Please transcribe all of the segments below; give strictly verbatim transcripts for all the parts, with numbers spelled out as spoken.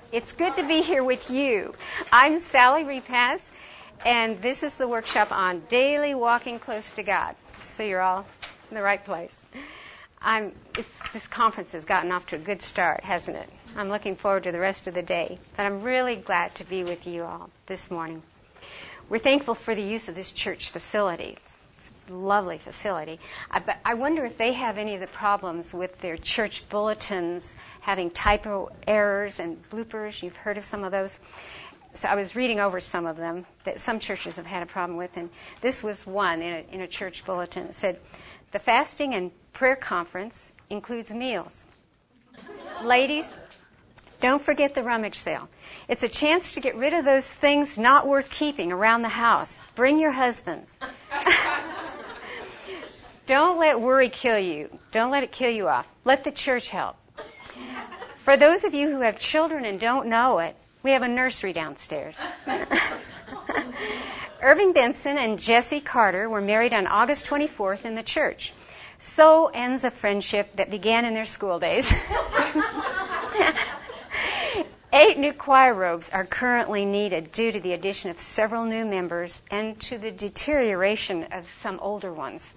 It's good to be here with you. I'm Sally Repass, and this is the workshop on daily walking close to God. So you're all in the right place. I'm, it's, this conference has gotten off to a good start, hasn't it? I'm looking forward to the rest of the day, but I'm really glad to be with you all this morning. We're thankful for the use of this church facility. It's a lovely facility. I, but I wonder if they have any of the problems with their church bulletins having typo errors and bloopers. You've heard of some of those. So I was reading over some of them that some churches have had a problem with, and this was one in a, in a church bulletin. It said, the fasting and prayer conference includes meals. Ladies, don't forget the rummage sale. It's a chance to get rid of those things not worth keeping around the house. Bring your husbands. Don't let worry kill you. Don't let it kill you off. Let the church help. For those of you who have children and don't know it, we have a nursery downstairs. Irving Benson and Jessie Carter were married on August twenty-fourth in the church. So ends a friendship that began in their school days. Eight new choir robes are currently needed due to the addition of several new members and to the deterioration of some older ones.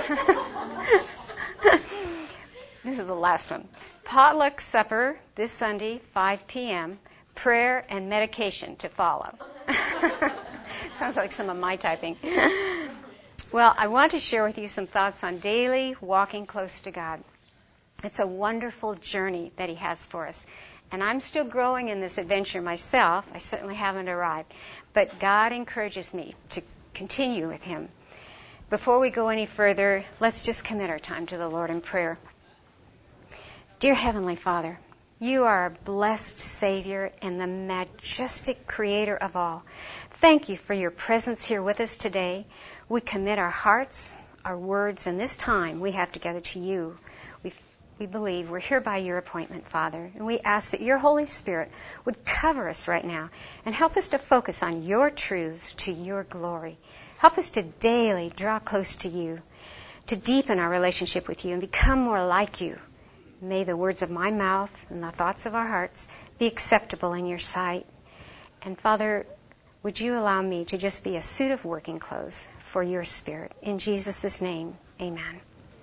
This is the last one. Potluck supper this Sunday, five p.m., prayer and medication to follow. Sounds like some of my typing. Well, I want to share with you some thoughts on daily walking close to God. It's a wonderful journey that He has for us. And I'm still growing in this adventure myself. I certainly haven't arrived. But God encourages me to continue with Him. Before we go any further, let's just commit our time to the Lord in prayer. Dear Heavenly Father, You are a blessed Savior and the majestic Creator of all. Thank You for Your presence here with us today. We commit our hearts, our words, and this time we have together to You. We We believe we're here by Your appointment, Father, and we ask that Your Holy Spirit would cover us right now and help us to focus on Your truths to Your glory. Help us to daily draw close to You, to deepen our relationship with You and become more like You. May the words of my mouth and the thoughts of our hearts be acceptable in Your sight. And Father, would You allow me to just be a suit of working clothes for Your Spirit. In Jesus' name, amen.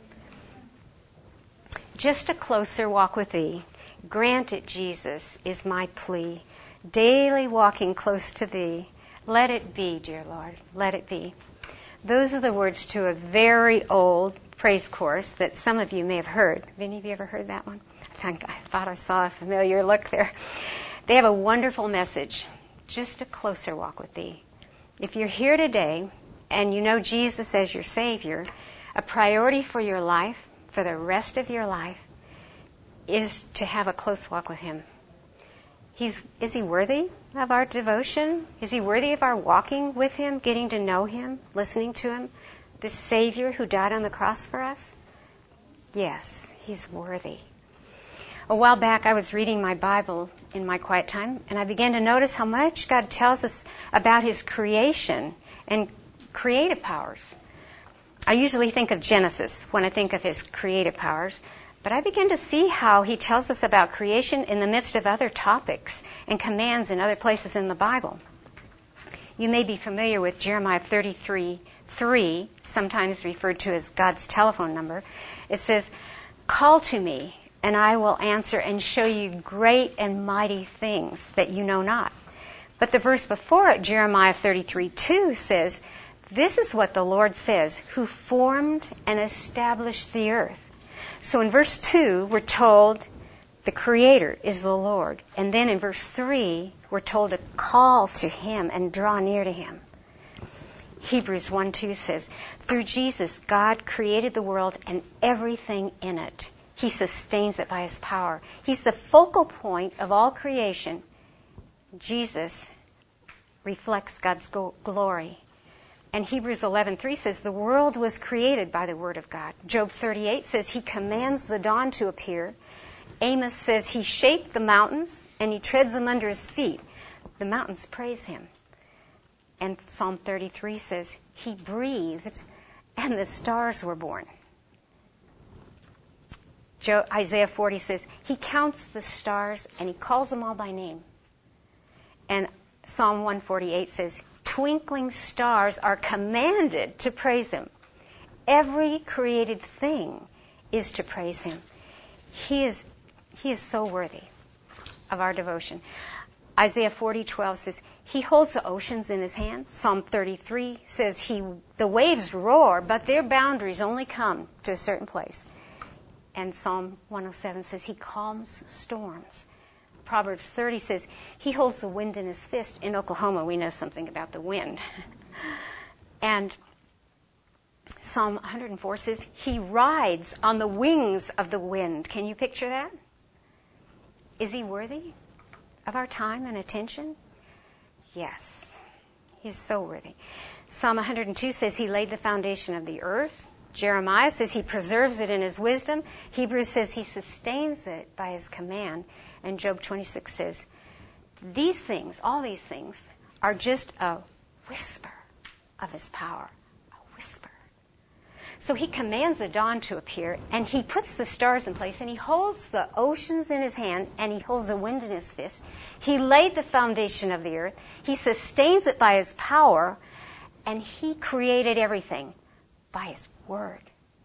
Just a closer walk with Thee. Grant it, Jesus, is my plea. Daily walking close to Thee. Let it be, dear Lord. Let it be. Those are the words to a very old praise chorus that some of you may have heard. Have any of you ever heard that one? I thought I saw a familiar look there. They have a wonderful message. Just a closer walk with Thee. If you're here today and you know Jesus as your Savior, a priority for your life, for the rest of your life, is to have a close walk with Him. He's, is He worthy of our devotion? Is He worthy of our walking with Him, getting to know Him, listening to Him, the Savior who died on the cross for us? Yes, He's worthy. A while back, I was reading my Bible in my quiet time, and I began to notice how much God tells us about His creation and creative powers. I usually think of Genesis when I think of His creative powers, but I begin to see how He tells us about creation in the midst of other topics and commands in other places in the Bible. You may be familiar with Jeremiah thirty-three three, sometimes referred to as God's telephone number. It says, "Call to me, and I will answer and show you great and mighty things that you know not." But the verse before it, Jeremiah thirty-three two, says, "This is what the Lord says, who formed and established the earth." So in verse two, we're told the Creator is the Lord. And then in verse three, we're told to call to Him and draw near to Him. Hebrews one two says, "Through Jesus, God created the world and everything in it. He sustains it by His power." He's the focal point of all creation. Jesus reflects God's go- glory. And Hebrews eleven three says, "The world was created by the word of God." Job thirty-eight says, "He commands the dawn to appear." Amos says, "He shaped the mountains and He treads them under His feet." The mountains praise Him. And Psalm thirty-three says, "He breathed and the stars were born." Isaiah forty says, "He counts the stars and He calls them all by name." And Psalm one forty-eight says, twinkling stars are commanded to praise him. Every created thing is to praise him. He is, he is so worthy of our devotion. Isaiah forty twelve says, he holds the oceans in his hand. Psalm thirty-three says, he the waves roar, but their boundaries only come to a certain place. And Psalm one oh seven says, he calms storms. Proverbs thirty says, he holds the wind in his fist. In Oklahoma, we know something about the wind. And Psalm one hundred four says, he rides on the wings of the wind. Can you picture that? Is he worthy of our time and attention? Yes. He's so worthy. Psalm one hundred two says he laid the foundation of the earth. Jeremiah says he preserves it in his wisdom. Hebrews says he sustains it by his command. And Job twenty-six says, these things, all these things, are just a whisper of his power. A whisper. So he commands the dawn to appear, and he puts the stars in place, and he holds the oceans in his hand, and he holds the wind in his fist. He laid the foundation of the earth. He sustains it by his power, and he created everything by his word.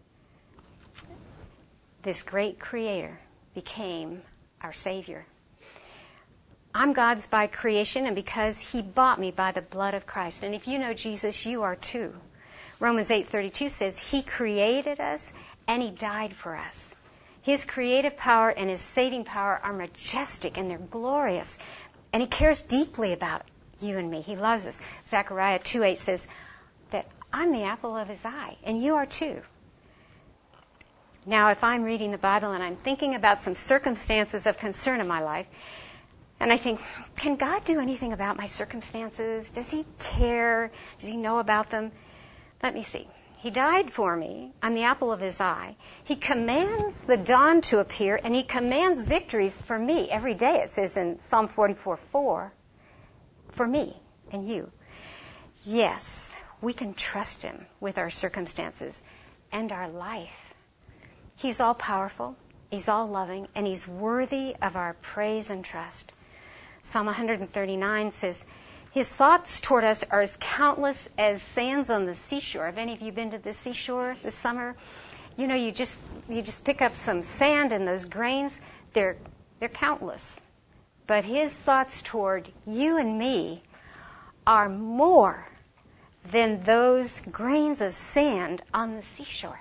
This great creator became our Savior. I'm God's by creation, and because he bought me by the blood of Christ. And if you know Jesus, you are too. Romans eight thirty-two says, he created us and he died for us. His creative power and his saving power are majestic and they're glorious. And he cares deeply about you and me. He loves us. Zechariah two eight says that I'm the apple of his eye, and you are too. Now, if I'm reading the Bible and I'm thinking about some circumstances of concern in my life, and I think, can God do anything about my circumstances? Does he care? Does he know about them? Let me see. He died for me. I'm the apple of his eye. He commands the dawn to appear, and he commands victories for me every day. It says in Psalm forty-four four, for me and you. Yes, we can trust him with our circumstances and our life. He's all powerful, he's all loving, and he's worthy of our praise and trust. Psalm one thirty-nine says, his thoughts toward us are as countless as sands on the seashore. Have any of you been to the seashore this summer? You know, you just you just pick up some sand and those grains, they're they're countless. But his thoughts toward you and me are more than those grains of sand on the seashore.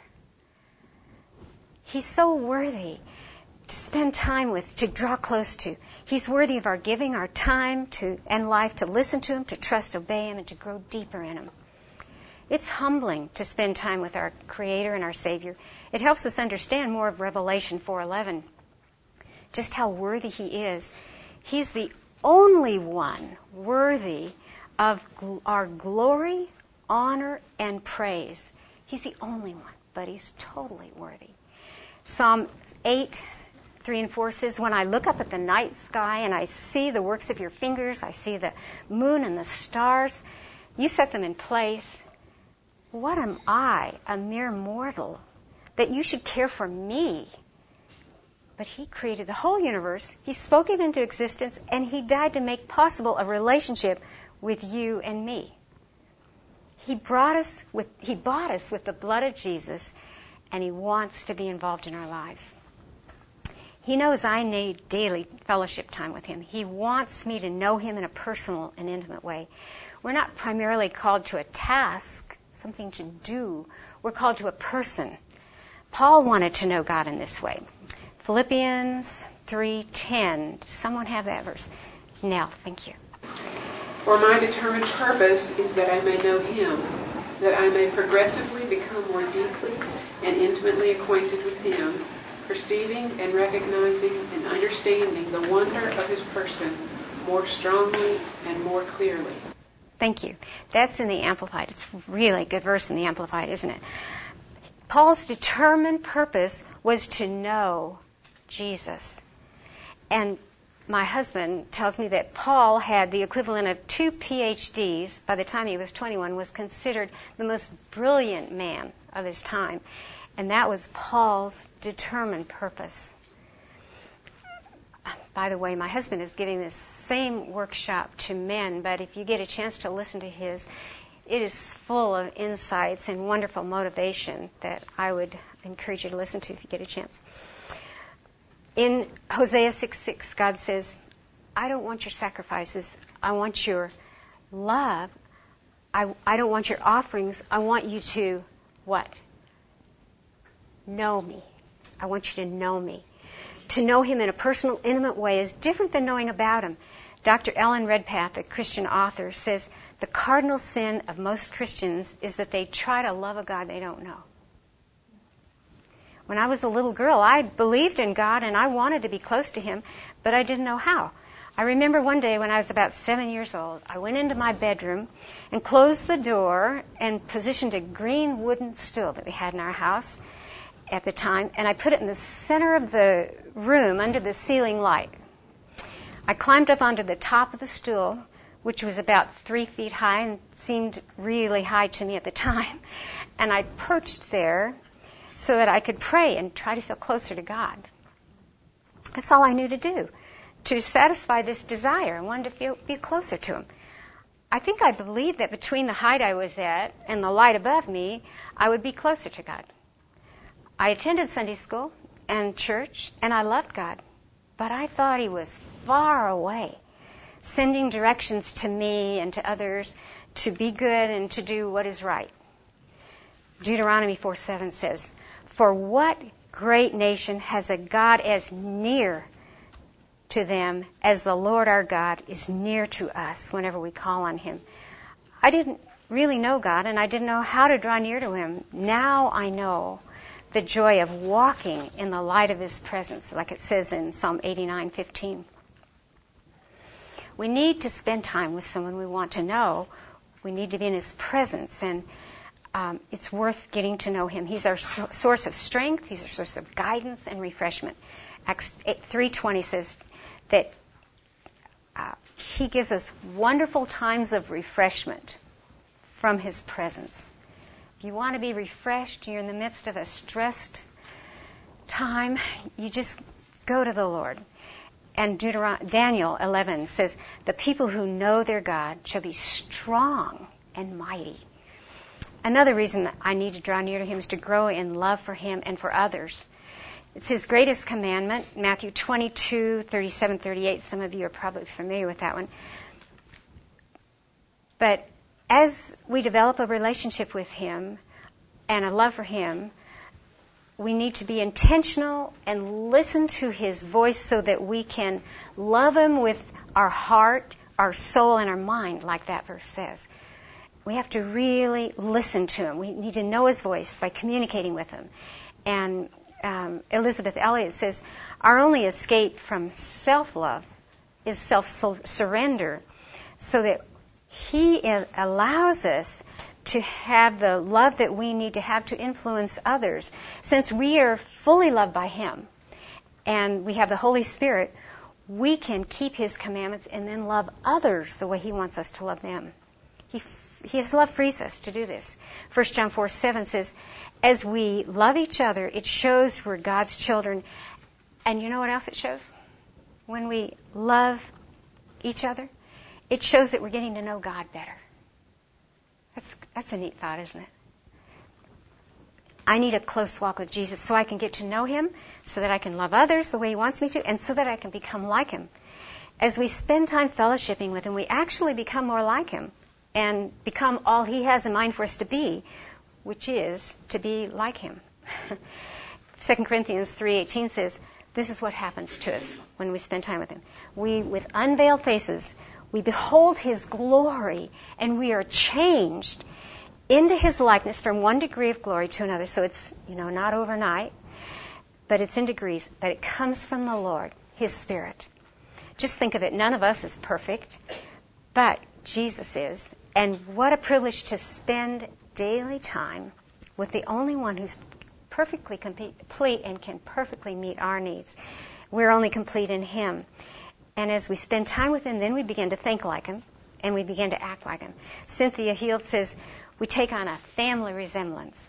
He's so worthy to spend time with, to draw close to. He's worthy of our giving, our time to and life, to listen to him, to trust, obey him, and to grow deeper in him. It's humbling to spend time with our Creator and our Savior. It helps us understand more of Revelation four eleven, just how worthy he is. He's the only one worthy of gl- our glory, honor, and praise. He's the only one, but he's totally worthy. Psalm eight three and four says, when I look up at the night sky and I see the works of your fingers, I see the moon and the stars, you set them in place. What am I, a mere mortal, that you should care for me? But he created the whole universe, he spoke it into existence, and he died to make possible a relationship with you and me. He brought us with, he bought us with the blood of Jesus, and he wants to be involved in our lives. He knows I need daily fellowship time with him. He wants me to know him in a personal and intimate way. We're not primarily called to a task, something to do. We're called to a person. Paul wanted to know God in this way. Philippians three ten. Does someone have that verse? Nell, thank you. For my determined purpose is that I may know him, that I may progressively become more deeply and intimately acquainted with him, perceiving and recognizing and understanding the wonder of his person more strongly and more clearly. Thank you. That's in the Amplified. It's really a good verse in the Amplified, isn't it? Paul's determined purpose was to know Jesus. And my husband tells me that Paul had the equivalent of two P H Ds by the time he was twenty-one, was considered the most brilliant man of his time. And that was Paul's determined purpose. by the way, my husband is giving this same workshop to men, but if you get a chance to listen to his, it is full of insights and wonderful motivation that I would encourage you to listen to if you get a chance. In Hosea six six, God says, I don't want your sacrifices. I want your love. I, I don't want your offerings. I want you to, what? Know me. I want you to know me. To know him in a personal, intimate way is different than knowing about him. Doctor Ellen Redpath, a Christian author, says the cardinal sin of most Christians is that they try to love a God they don't know. When I was a little girl, I believed in God and I wanted to be close to him, but I didn't know how. I remember one day when I was about seven years old, I went into my bedroom and closed the door and positioned a green wooden stool that we had in our house at the time, and I put it in the center of the room under the ceiling light. I climbed up onto the top of the stool, which was about three feet high and seemed really high to me at the time, and I perched there so that I could pray and try to feel closer to God. That's all I knew to do, to satisfy this desire. I wanted to feel, be closer to him. I think I believed that between the height I was at and the light above me, I would be closer to God. I attended Sunday school and church, and I loved God, but I thought he was far away, sending directions to me and to others to be good and to do what is right. Deuteronomy four seven says, for what great nation has a God as near to them as the Lord our God is near to us whenever we call on him? I didn't really know God, and I didn't know how to draw near to him. Now I know the joy of walking in the light of his presence, like it says in Psalm eighty-nine fifteen. We need to spend time with someone we want to know. We need to be in his presence, and um, it's worth getting to know him. He's our so- source of strength. He's our source of guidance and refreshment. Acts three twenty says that uh, he gives us wonderful times of refreshment from his presence. If you want to be refreshed, you're in the midst of a stressed time, you just go to the Lord. And Deuteron- Daniel eleven says, the people who know their God shall be strong and mighty. Another reason I need to draw near to him is to grow in love for him and for others. It's his greatest commandment, Matthew twenty-two, thirty-seven, thirty-eight. Some of you are probably familiar with that one. But as we develop a relationship with him and a love for him, we need to be intentional and listen to his voice so that we can love him with our heart, our soul, and our mind, like that verse says. We have to really listen to him. We need to know his voice by communicating with him. And um, Elizabeth Elliot says, our only escape from self-love is self-surrender, so that he allows us to have the love that we need to have to influence others. Since we are fully loved by him and we have the Holy Spirit, we can keep his commandments and then love others the way he wants us to love them. He, his love frees us to do this. First John four seven says, as we love each other, it shows we're God's children. And you know what else it shows? When we love each other, it shows that we're getting to know God better. That's that's a neat thought, isn't it? I need a close walk with Jesus so I can get to know him, so that I can love others the way he wants me to, and so that I can become like him. As we spend time fellowshipping with him, we actually become more like him and become all he has in mind for us to be, which is to be like him. Second Corinthians three eighteen says, this is what happens to us when we spend time with him. We, with unveiled faces, we behold his glory, and we are changed into his likeness from one degree of glory to another. So it's, you know, not overnight, but it's in degrees. But it comes from the Lord, his Spirit. Just think of it. None of us is perfect, but Jesus is. And what a privilege to spend daily time with the only one who's perfectly complete and can perfectly meet our needs. We're only complete in him. And as we spend time with him, then we begin to think like him, and we begin to act like him. Cynthia Heald says, we take on a family resemblance.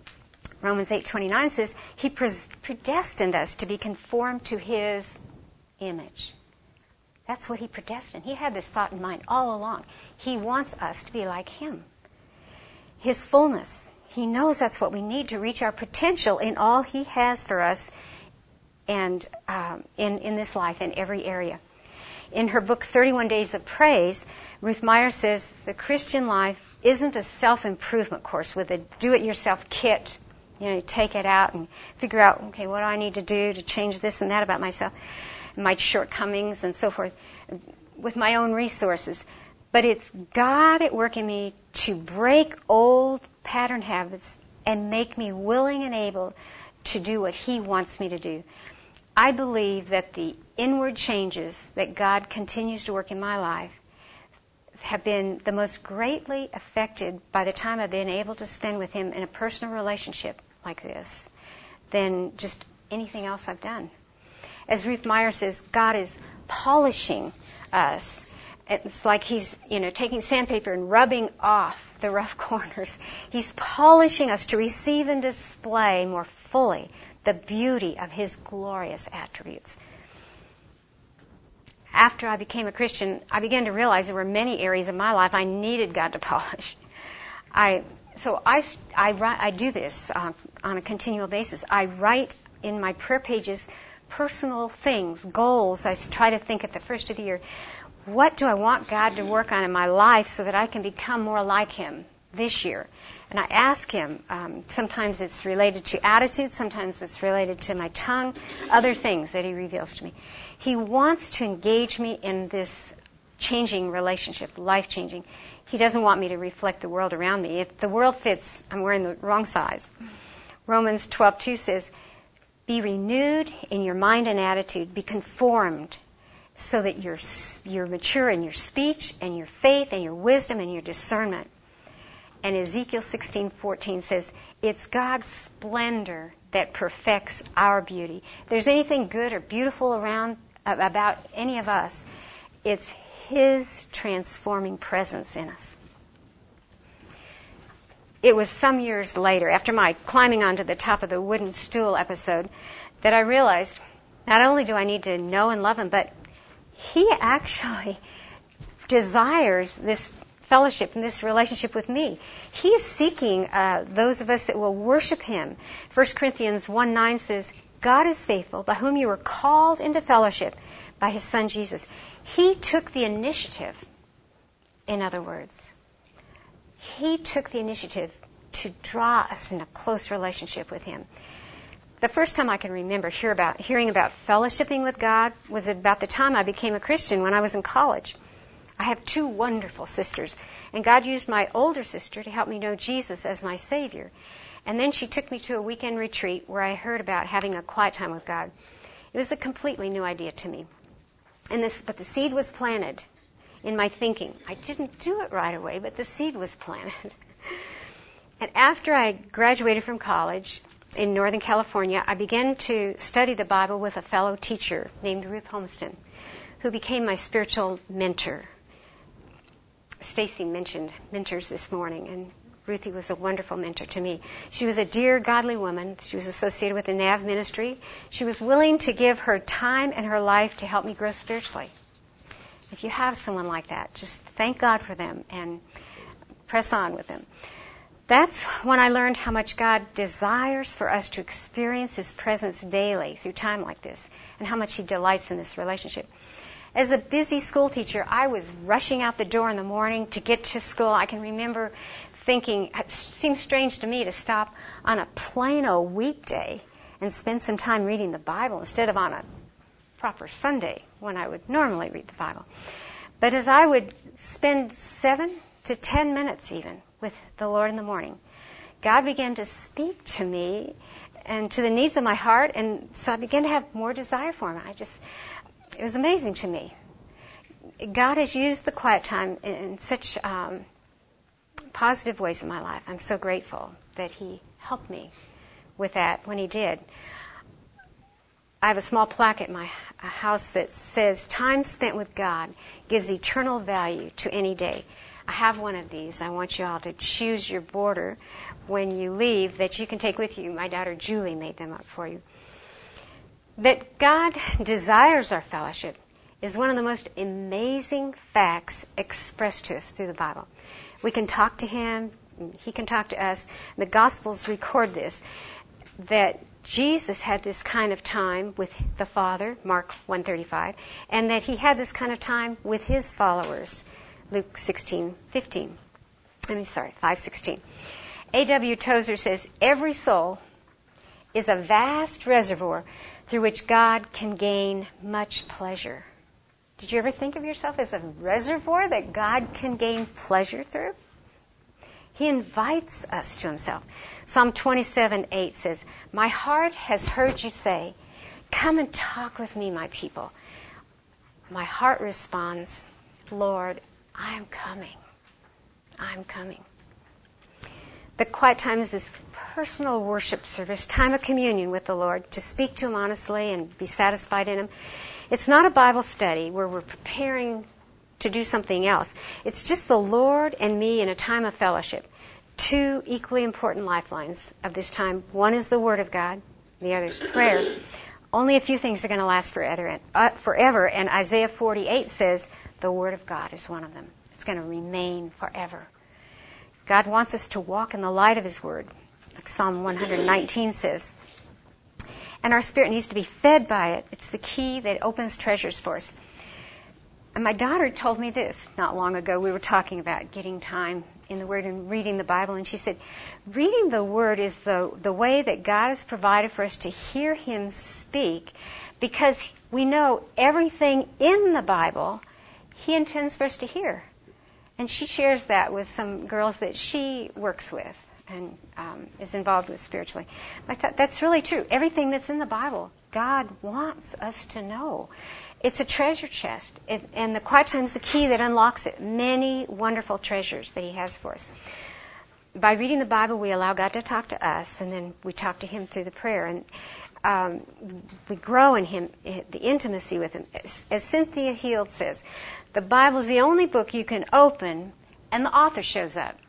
Romans eight twenty-nine says, he predestined us to be conformed to his image. That's what he predestined. He had this thought in mind all along. He wants us to be like him. His fullness. He knows that's what we need to reach our potential in all he has for us and um, in, in this life in every area. In her book, thirty-one Days of Praise, Ruth Meyer says the Christian life isn't a self-improvement course with a do-it-yourself kit. You know, you take it out and figure out, okay, what do I need to do to change this and that about myself, my shortcomings and so forth, with my own resources. But it's God at work in me to break old pattern habits and make me willing and able to do what he wants me to do. I believe that the inward changes that God continues to work in my life have been the most greatly affected by the time I've been able to spend with him in a personal relationship like this than just anything else I've done. As Ruth Meyer says, God is polishing us. It's like he's, you know, taking sandpaper and rubbing off the rough corners. He's polishing us to receive and display more fully the beauty of his glorious attributes. After I became a Christian, I began to realize there were many areas of my life I needed God to polish. I so I I, write, I do this uh, on a continual basis. I write in my prayer pages personal things, goals. I try to think at the first of the year, what do I want God to work on in my life so that I can become more like him this year? And I ask him, um, sometimes it's related to attitude, sometimes it's related to my tongue, other things that he reveals to me. He wants to engage me in this changing relationship, life-changing. He doesn't want me to reflect the world around me. If the world fits, I'm wearing the wrong size. Romans twelve two says, be renewed in your mind and attitude, be conformed so that you're, you're mature in your speech and your faith and your wisdom and your discernment. And Ezekiel sixteen fourteen says, it's God's splendor that perfects our beauty. If there's anything good or beautiful around about any of us, it's his transforming presence in us. It was some years later, after my climbing onto the top of the wooden stool episode, that I realized not only do I need to know and love him, but he actually desires this fellowship and this relationship with me. He is seeking uh, those of us that will worship him. First Corinthians one nine says, God is faithful, by whom you were called into fellowship by his Son Jesus. He took the initiative, in other words. He took the initiative to draw us in a close relationship with him. The first time I can remember hear about, hearing about fellowshipping with God was about the time I became a Christian when I was in college. I have two wonderful sisters, and God used my older sister to help me know Jesus as my Savior. And then she took me to a weekend retreat where I heard about having a quiet time with God. It was a completely new idea to me. And this, but the seed was planted in my thinking. I didn't do it right away, but the seed was planted. And after I graduated from college in Northern California, I began to study the Bible with a fellow teacher named Ruth Homeston, who became my spiritual mentor. Stacy mentioned mentors this morning, and Ruthie was a wonderful mentor to me. She was a dear, godly woman. She was associated with the N A V ministry. She was willing to give her time and her life to help me grow spiritually. If you have someone like that, just thank God for them and press on with them. That's when I learned how much God desires for us to experience his presence daily through time like this, and how much he delights in this relationship. As a busy school teacher, I was rushing out the door in the morning to get to school. I can remember thinking, it seemed strange to me to stop on a plain old weekday and spend some time reading the Bible instead of on a proper Sunday when I would normally read the Bible. But as I would spend seven to ten minutes even with the Lord in the morning, God began to speak to me and to the needs of my heart, and so I began to have more desire for him. I just... It was amazing to me. God has used the quiet time in such um, positive ways in my life. I'm so grateful that he helped me with that when he did. I have a small plaque at my house that says, time spent with God gives eternal value to any day. I have one of these. I want you all to choose your border when you leave that you can take with you. My daughter Julie made them up for you. That God desires our fellowship is one of the most amazing facts expressed to us through the Bible. We can talk to Him, He can talk to us. The Gospels record this, that Jesus had this kind of time with the Father, Mark one thirty-five, and that He had this kind of time with His followers, Luke sixteen fifteen. I mean, sorry, five sixteen. A W Tozer says, every soul is a vast reservoir through which God can gain much pleasure. Did you ever think of yourself as a reservoir that God can gain pleasure through? He invites us to Himself. Psalm twenty-seven eight says, my heart has heard you say, come and talk with me, my people. My heart responds, Lord, I am coming. I'm coming. The quiet time is this personal worship service, time of communion with the Lord, to speak to Him honestly and be satisfied in Him. It's not a Bible study where we're preparing to do something else. It's just the Lord and me in a time of fellowship. Two equally important lifelines of this time. One is the Word of God. The other is prayer. Only a few things are going to last forever, uh, forever, and Isaiah forty-eight says the Word of God is one of them. It's going to remain forever. God wants us to walk in the light of His Word, like Psalm one nineteen says. And our spirit needs to be fed by it. It's the key that opens treasures for us. And my daughter told me this not long ago. We were talking about getting time in the Word and reading the Bible, and she said, reading the Word is the, the way that God has provided for us to hear Him speak, because we know everything in the Bible He intends for us to hear. And she shares that with some girls that she works with and um, is involved with spiritually. I thought that's really true. Everything that's in the Bible, God wants us to know. It's a treasure chest, it, and the quiet time is the key that unlocks it. Many wonderful treasures that He has for us. By reading the Bible, we allow God to talk to us, and then we talk to Him through the prayer, and um, we grow in Him, the intimacy with Him. As, as Cynthia Heald says, the Bible is the only book you can open, and the author shows up.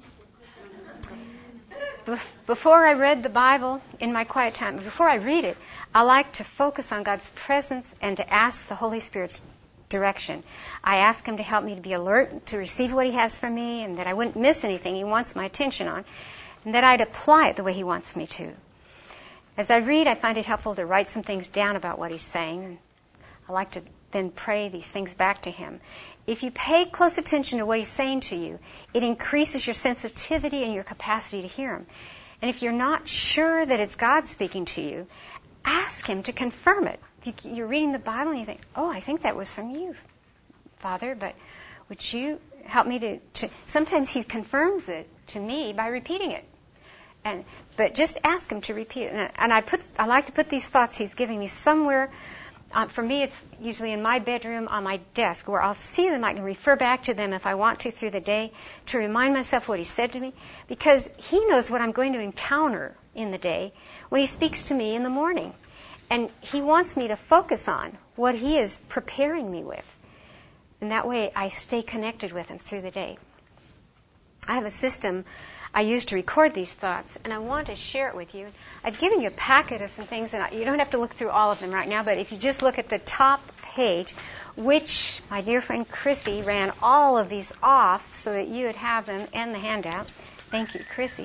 Before I read the Bible in my quiet time, before I read it, I like to focus on God's presence and to ask the Holy Spirit's direction. I ask Him to help me to be alert, to receive what He has from me, and that I wouldn't miss anything He wants my attention on, and that I'd apply it the way He wants me to. As I read, I find it helpful to write some things down about what He's saying. I like to then pray these things back to Him. If you pay close attention to what He's saying to you, it increases your sensitivity and your capacity to hear Him. And if you're not sure that it's God speaking to you, ask Him to confirm it. You're reading the Bible and you think, oh, I think that was from you, Father, but would you help me to, to... Sometimes He confirms it to me by repeating it. And But just ask Him to repeat it. And, and I put I like to put these thoughts He's giving me somewhere. Um, for me, it's usually in my bedroom on my desk where I'll see them. I can refer back to them if I want to through the day to remind myself what He said to me, because He knows what I'm going to encounter in the day when He speaks to me in the morning. And He wants me to focus on what He is preparing me with. And that way I stay connected with Him through the day. I have a system I use to record these thoughts, and I want to share it with you. I've given you a packet of some things, and you don't have to look through all of them right now, but if you just look at the top page, which my dear friend Chrissy ran all of these off so that you would have them and the handout. Thank you, Chrissy.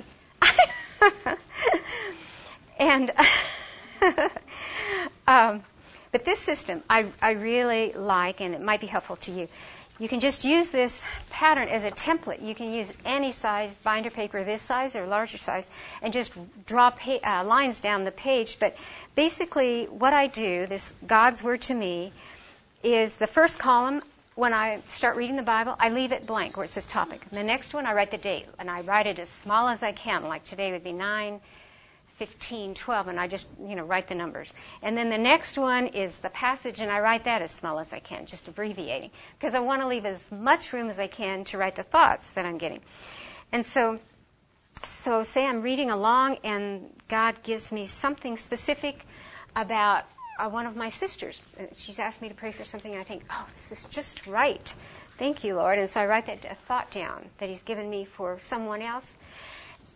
and um, but this system I, I really like, and it might be helpful to you. You can just use this pattern as a template. You can use any size binder paper, this size or larger size, and just draw pa- uh, lines down the page. But basically what I do, this God's Word to me, is the first column, when I start reading the Bible, I leave it blank where it says topic. And the next one, I write the date, and I write it as small as I can, like today would be nine fifteen, twelve, and I just, you know, write the numbers. And then the next one is the passage, and I write that as small as I can, just abbreviating, because I want to leave as much room as I can to write the thoughts that I'm getting. And so, so say I'm reading along, and God gives me something specific about uh, one of my sisters. She's asked me to pray for something, and I think, oh, this is just right. Thank you, Lord. And so I write that thought down that He's given me for someone else.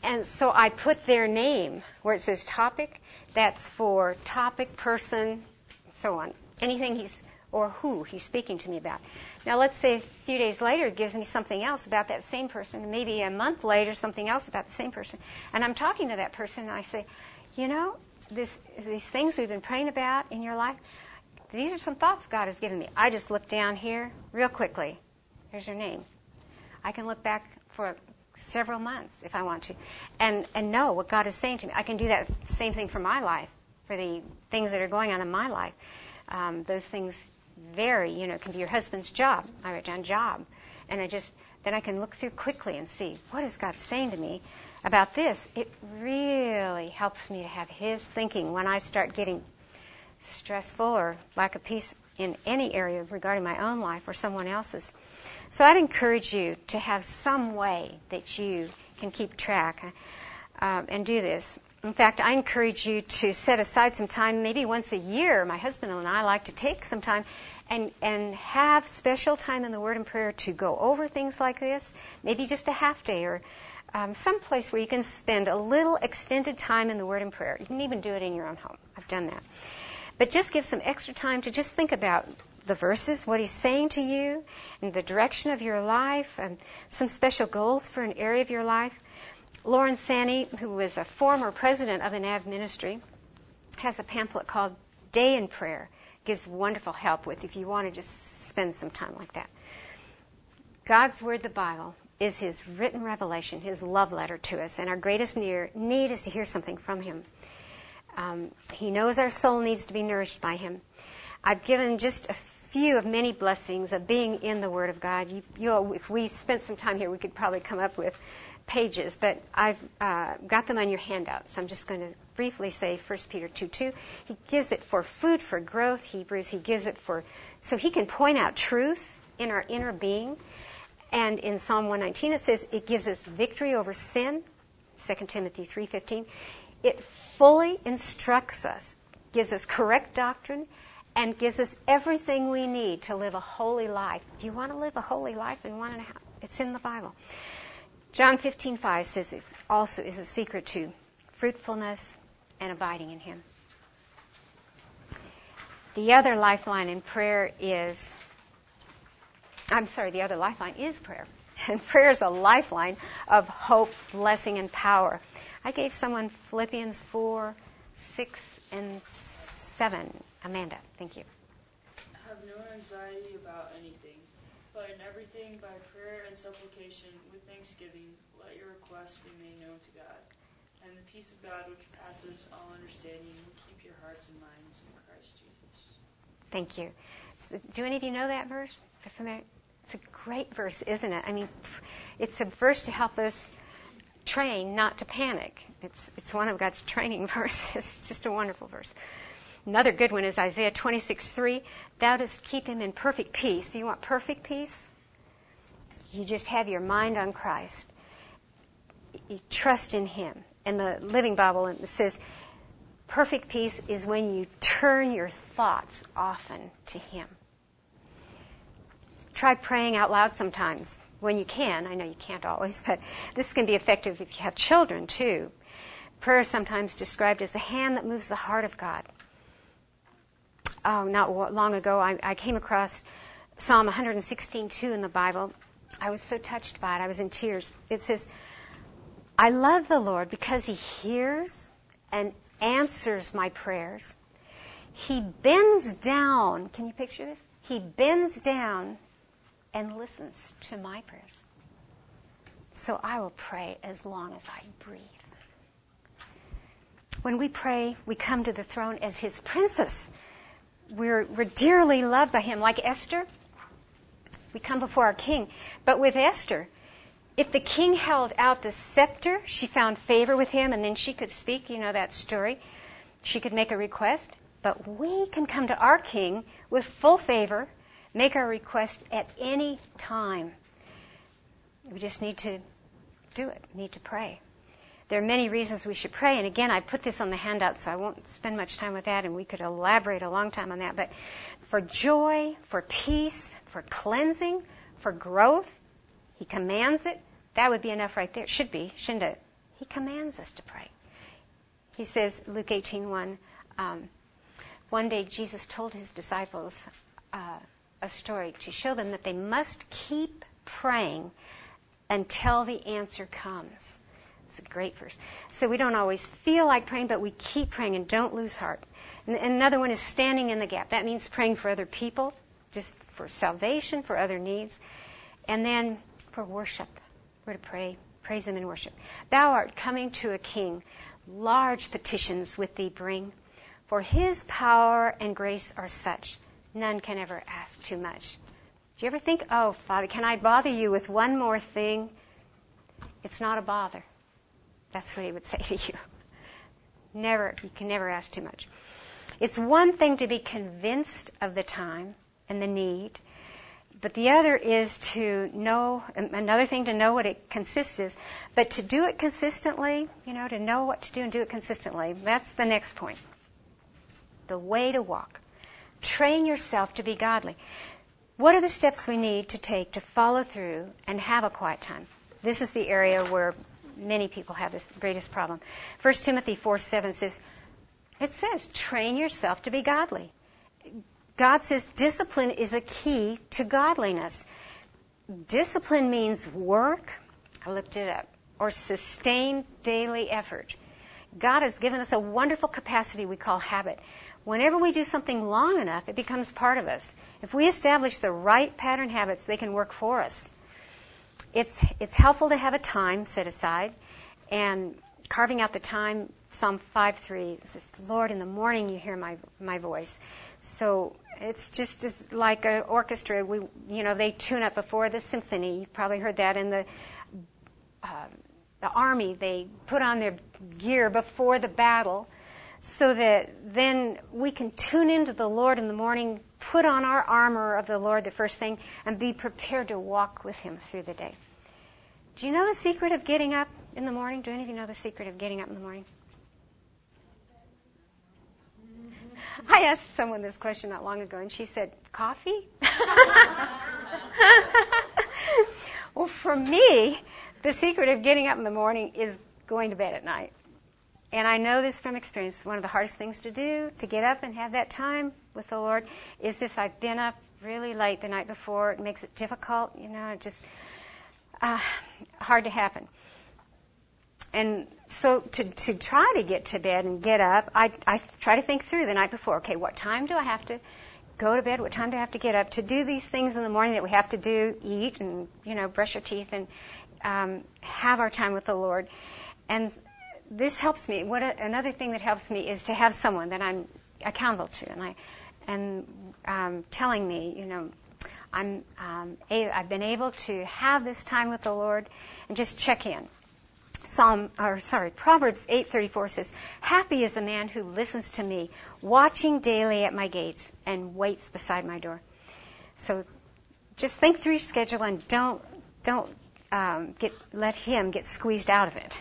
and so I put their name where it says topic. That's for topic, person, so on. Anything he's, or who he's speaking to me about. Now let's say a few days later it gives me something else about that same person, and maybe a month later something else about the same person. And I'm talking to that person and I say, you know, this, these things we've been praying about in your life, these are some thoughts God has given me. I just look down here real quickly. There's her name. I can look back for several months if I want to and, and know what God is saying to me. I can do that same thing for my life, for the things that are going on in my life. Um, those things vary. You know, it can be your husband's job. I write down job. And I just, then I can look through quickly and see, what is God saying to me about this? It really helps me to have his thinking when I start getting stressful or lack of peace in any area regarding my own life or someone else's. So I'd encourage you to have some way that you can keep track uh, and do this. In fact, I encourage you to set aside some time, maybe once a year. My husband and I like to take some time and, and have special time in the Word and Prayer to go over things like this, maybe just a half day or um, some place where you can spend a little extended time in the Word and Prayer. You can even do it in your own home. I've done that. But just give some extra time to just think about the verses, what he's saying to you, and the direction of your life, and some special goals for an area of your life. Lauren Sanney, who was a former president of the N A V ministry, has a pamphlet called Day in Prayer. Gives wonderful help with if you want to just spend some time like that. God's Word, the Bible, is his written revelation, his love letter to us, and our greatest need is to hear something from him. Um, he knows our soul needs to be nourished by him. I've given just a few of many blessings of being in the Word of God. You, you know, if we spent some time here, we could probably come up with pages, but I've uh, got them on your handout, so I'm just going to briefly say First Peter two two. He gives it for food for growth. Hebrews, he gives it for, so he can point out truth in our inner being. And in Psalm one nineteen, it says it gives us victory over sin. Second Timothy three fifteen. It fully instructs us, gives us correct doctrine, and gives us everything we need to live a holy life. Do you want to live a holy life in one and a half? It's in the Bible. John fifteen five says it also is a secret to fruitfulness and abiding in him. The other lifeline in prayer is, I'm sorry, the other lifeline is prayer. And prayer is a lifeline of hope, blessing, and power. I gave someone Philippians four, six, and seven. Amanda, thank you. Have no anxiety about anything, but in everything by prayer and supplication with thanksgiving, let your requests be made known to God. And the peace of God, which passes all understanding, will keep your hearts and minds in Christ Jesus. Thank you. So, do any of you know that verse? It's a great verse, isn't it? I mean, it's a verse to help us train not to panic. It's it's one of God's training verses. It's just a wonderful verse. Another good one is Isaiah twenty-six three. Thou dost keep him in perfect peace. You want perfect peace? You just have your mind on Christ. You trust in him. And the Living Bible it says, perfect peace is when you turn your thoughts often to him. Try praying out loud sometimes when you can. I know you can't always, but this can be effective if you have children too. Prayer is sometimes described as the hand that moves the heart of God. Oh, not long ago, I, I came across Psalm one sixteen two in the Bible. I was so touched by it. I was in tears. It says, I love the Lord because he hears and answers my prayers. He bends down. Can you picture this? He bends down and listens to my prayers. So I will pray as long as I breathe. When we pray, we come to the throne as his princess. We're, we're dearly loved by him. Like Esther, we come before our king. But with Esther, if the king held out the scepter, she found favor with him, and then she could speak. You know that story. She could make a request. But we can come to our king with full favor, make our request at any time. We just need to do it, need to pray. There are many reasons we should pray, and again, I put this on the handout, so I won't spend much time with that, and we could elaborate a long time on that. But for joy, for peace, for cleansing, for growth, he commands it. That would be enough right there. Should be, shouldn't it? He commands us to pray. He says, Luke eighteen one, um, one day Jesus told his disciples uh, a story to show them that they must keep praying until the answer comes. It's a great verse. So we don't always feel like praying, but we keep praying and don't lose heart. And, and another one is standing in the gap. That means praying for other people, just for salvation, for other needs. And then for worship. We're to pray, praise him in worship. Thou art coming to a king. Large petitions with thee bring. For his power and grace are such, none can ever ask too much. Do you ever think, oh, Father, can I bother you with one more thing? It's not a bother. That's what he would say to you. Never, you can never ask too much. It's one thing to be convinced of the time and the need, but the other is to know, another thing to know what it consists is, but to do it consistently, you know, to know what to do and do it consistently, that's the next point. The way to walk. Train yourself to be godly. What are the steps we need to take to follow through and have a quiet time? This is the area where many people have this greatest problem. First Timothy four seven says, it says, train yourself to be godly. God says discipline is a key to godliness. Discipline means work, I looked it up, or sustained daily effort. God has given us a wonderful capacity we call habit. Whenever we do something long enough, it becomes part of us. If we establish the right pattern habits, they can work for us. It's it's helpful to have a time set aside, and carving out the time. Psalm five three says, Lord, in the morning you hear my my voice. So it's just as like an orchestra. We, you know, they tune up before the symphony. You've probably heard that in the uh, the army. They put on their gear before the battle, so that then we can tune into the Lord in the morning, put on our armor of the Lord the first thing, and be prepared to walk with him through the day. Do you know the secret of getting up in the morning? Do any of you know the secret of getting up in the morning? I asked someone this question not long ago, and she said, coffee? Well, for me, the secret of getting up in the morning is going to bed at night. And I know this from experience. One of the hardest things to do, to get up and have that time with the Lord, is if I've been up really late the night before. It makes it difficult, you know, just uh, hard to happen. And so to, to try to get to bed and get up, I, I try to think through the night before. Okay, what time do I have to go to bed? What time do I have to get up to do these things in the morning that we have to do, eat and, you know, brush our teeth and um, have our time with the Lord? And this helps me. What a, another thing that helps me is to have someone that I'm accountable to, and I and um, telling me, you know, I'm um, a, I've been able to have this time with the Lord, and just check in. Psalm, or sorry, Proverbs eight thirty-four says, "Happy is the man who listens to me, watching daily at my gates, and waits beside my door." So, just think through your schedule and don't don't um, get let him get squeezed out of it.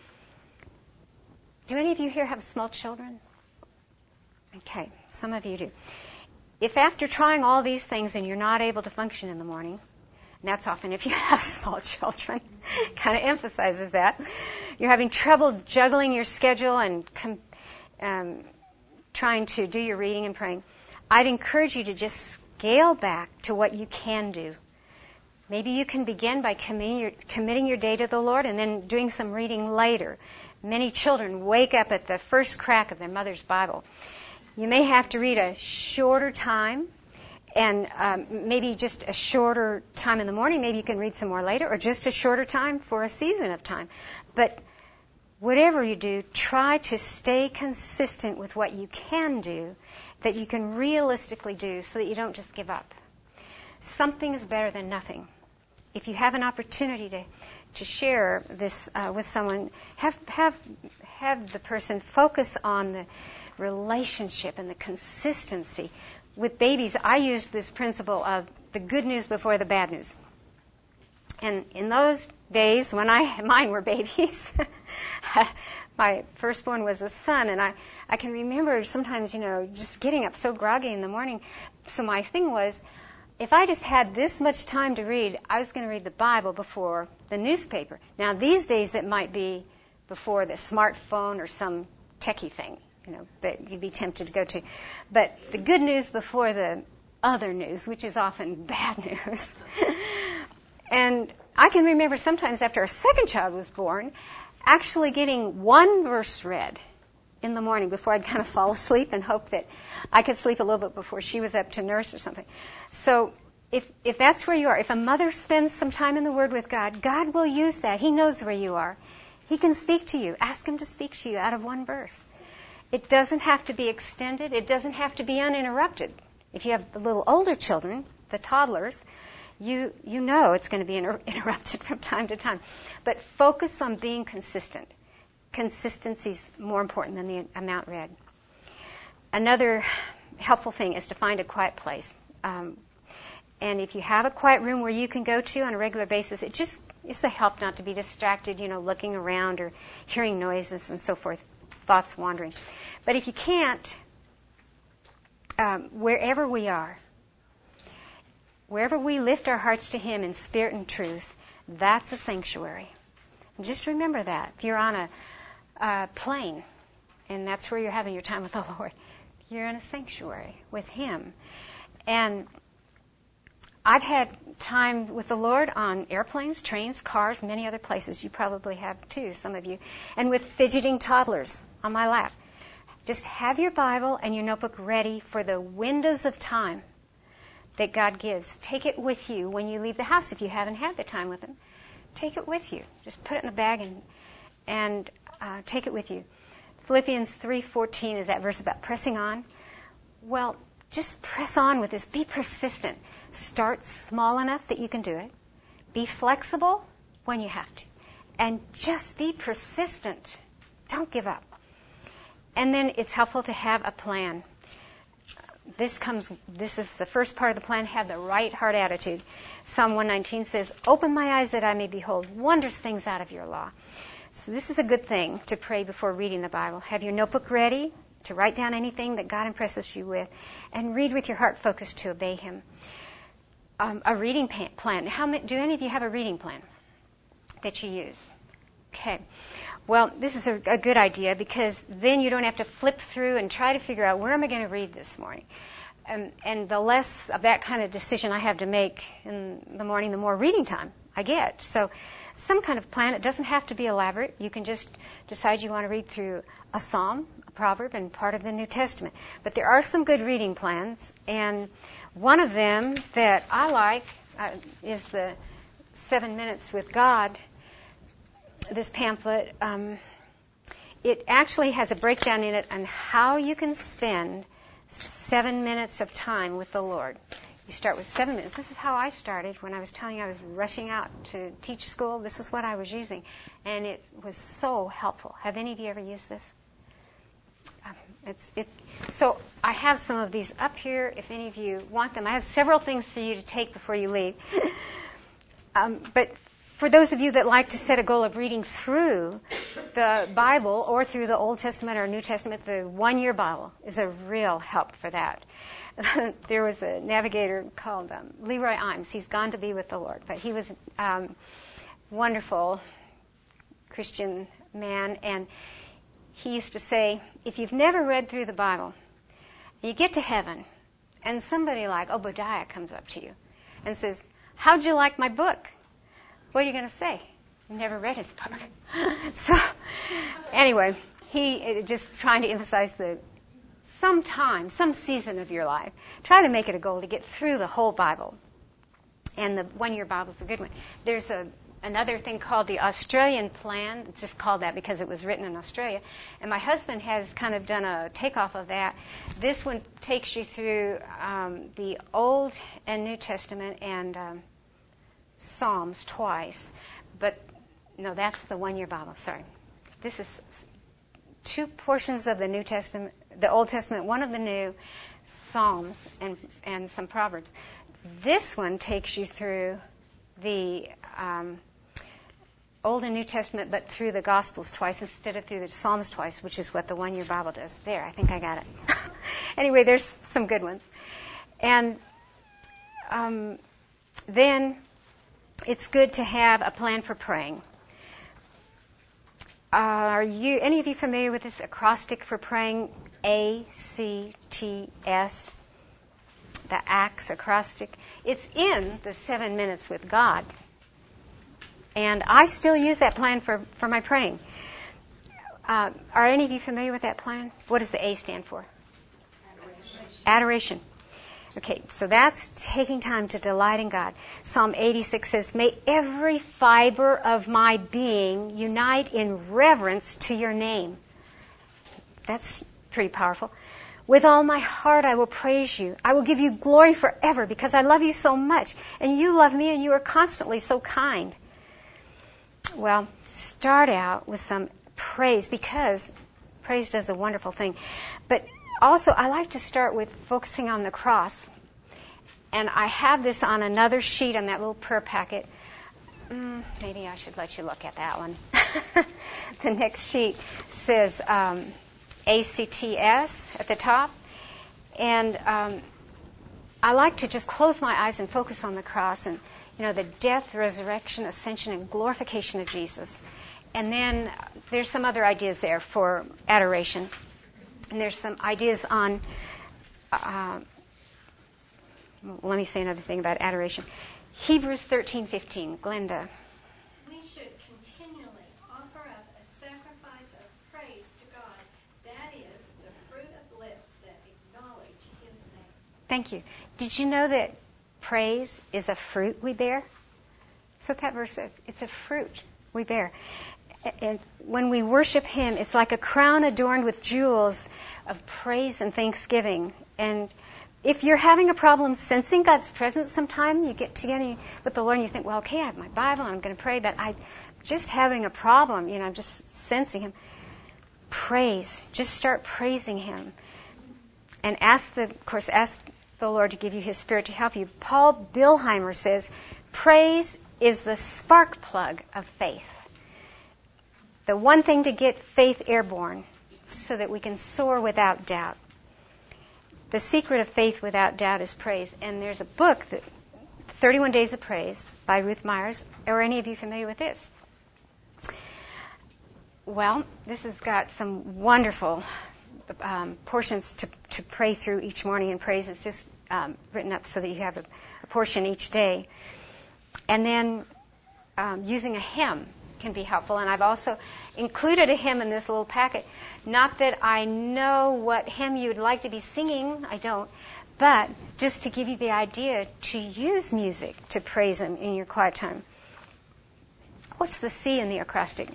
Do any of you here have small children? Okay, some of you do. If after trying all these things and you're not able to function in the morning, and that's often if you have small children, kind of emphasizes that, you're having trouble juggling your schedule and com- um, trying to do your reading and praying, I'd encourage you to just scale back to what you can do. Maybe you can begin by committing your, committing your day to the Lord and then doing some reading later. Many children wake up at the first crack of their mother's Bible. You may have to read a shorter time, and um, maybe just a shorter time in the morning. Maybe you can read some more later, or just a shorter time for a season of time. But whatever you do, try to stay consistent with what you can do, that you can realistically do, so that you don't just give up. Something is better than nothing. If you have an opportunity to to share this uh, with someone, have have have the person focus on the relationship and the consistency. With babies, I used this principle of the good news before the bad news. And in those days, when I mine were babies, my firstborn was a son, and I, I can remember sometimes, you know, just getting up so groggy in the morning. So my thing was, if I just had this much time to read, I was going to read the Bible before the newspaper. Now, these days it might be before the smartphone or some techie thing, you know, that you'd be tempted to go to. But the good news before the other news, which is often bad news. And I can remember sometimes after our second child was born, actually getting one verse read in the morning before I'd kind of fall asleep and hope that I could sleep a little bit before she was up to nurse or something. So if if that's where you are, if a mother spends some time in the Word with God, God will use that. He knows where you are. He can speak to you. Ask Him to speak to you out of one verse. It doesn't have to be extended. It doesn't have to be uninterrupted. If you have a little older children, the toddlers, you you know it's going to be inter- interrupted from time to time. But focus on being consistent. Consistency is more important than the amount read. Another helpful thing is to find a quiet place. Um, and if you have a quiet room where you can go to on a regular basis, it just it's a help not to be distracted, you know, looking around or hearing noises and so forth, thoughts wandering. But if you can't, um, wherever we are, wherever we lift our hearts to Him in spirit and truth, that's a sanctuary. And just remember that. If you're on a uh, plane, and that's where you're having your time with the Lord, you're in a sanctuary with Him. And I've had time with the Lord on airplanes, trains, cars, many other places. You probably have too, some of you. And with fidgeting toddlers on my lap. Just have your Bible and your notebook ready for the windows of time that God gives. Take it with you when you leave the house if you haven't had the time with Him. Take it with you. Just put it in a bag and and uh, take it with you. Philippians three fourteen is that verse about pressing on. Well, just press on with this. Be persistent. Start small enough that you can do it. Be flexible when you have to. And just be persistent. Don't give up. And then it's helpful to have a plan. This comes. This is the first part of the plan. Have the right heart attitude. Psalm one nineteen says, "Open my eyes that I may behold wondrous things out of your law." So this is a good thing to pray before reading the Bible. Have your notebook ready to write down anything that God impresses you with, and read with your heart focused to obey Him. Um, a reading plan. How many, do any of you have a reading plan that you use? Okay. Well, this is a, a good idea because then you don't have to flip through and try to figure out where am I going to read this morning. Um, and the less of that kind of decision I have to make in the morning, the more reading time I get. So some kind of plan. It doesn't have to be elaborate. You can just decide you want to read through a psalm, a proverb, and part of the New Testament. But there are some good reading plans, and one of them that I like uh, is the Seven Minutes with God. This pamphlet, um, it actually has a breakdown in it on how you can spend seven minutes of time with the Lord. You start with seven minutes. This is how I started when I was telling you I was rushing out to teach school. This is what I was using, and it was so helpful. Have any of you ever used this? Um, it's it. So I have some of these up here if any of you want them. I have several things for you to take before you leave. um, but for those of you that like to set a goal of reading through the Bible or through the Old Testament or New Testament, the one-year Bible is a real help for that. There was a navigator called um, Leroy Imes. He's gone to be with the Lord, but he was a um, wonderful Christian man, and he used to say, if you've never read through the Bible, you get to heaven, and somebody like Obadiah comes up to you and says, how'd you like my book? What are you going to say? You never read his book. So, anyway, he just trying to emphasize the some time, some season of your life. Try to make it a goal to get through the whole Bible. And the one-year Bible is a good one. There's a another thing called the Australian Plan. It's just called that because it was written in Australia. And my husband has kind of done a takeoff of that. This one takes you through um, the Old and New Testament and um, Psalms twice. But, no, that's the one-year Bible, sorry. This is two portions of the New Testament, the Old Testament, one of the New, Psalms, and, and some Proverbs. This one takes you through the um, Old and New Testament, but through the Gospels twice instead of through the Psalms twice, which is what the one-year Bible does. There, I think I got it. Anyway, there's some good ones. And um, then it's good to have a plan for praying. are you any of you familiar with this acrostic for praying? A C T S. The ACTS acrostic. It's in the Seven Minutes with God. And I still use that plan for, for my praying. Uh, are any of you familiar with that plan? What does the A stand for? Adoration. Adoration. Okay, so that's taking time to delight in God. Psalm eighty-six says, "May every fiber of my being unite in reverence to your name." That's pretty powerful. "With all my heart I will praise you. I will give you glory forever because I love you so much. And you love me and you are constantly so kind." Well, start out with some praise because praise does a wonderful thing. But also, I like to start with focusing on the cross. And I have this on another sheet on that little prayer packet. Mm, maybe I should let you look at that one. The next sheet says um, A C T S at the top. And um, I like to just close my eyes and focus on the cross and, you know, the death, resurrection, ascension, and glorification of Jesus. And then there's some other ideas there for adoration. And there's some ideas on, uh, let me say another thing about adoration. Hebrews thirteen fifteen, Glenda. "We should continually offer up a sacrifice of praise to God. That is the fruit of lips that acknowledge His name." Thank you. Did you know that praise is a fruit we bear? That's what that verse says. It's a fruit we bear. And when we worship Him, it's like a crown adorned with jewels of praise and thanksgiving. And if you're having a problem sensing God's presence sometime, you get together with the Lord and you think, well, okay, I have my Bible and I'm going to pray, but I'm just having a problem, you know, I'm just sensing Him. Praise. Just start praising Him. And ask the, of course, ask the Lord to give you His Spirit to help you. Paul Bilheimer says, praise is the spark plug of faith. The one thing to get faith airborne so that we can soar without doubt. The secret of faith without doubt is praise. And there's a book, that, thirty-one Days of Praise, by Ruth Myers. Are any of you familiar with this? Well, this has got some wonderful um, portions to, to pray through each morning in praise. It's just um, written up so that you have a, a portion each day. And then um, using a hymn can be helpful. And I've also included a hymn in this little packet. Not that I know what hymn you'd like to be singing, I don't, but just to give you the idea to use music to praise Him in your quiet time. What's the C in the acrostic?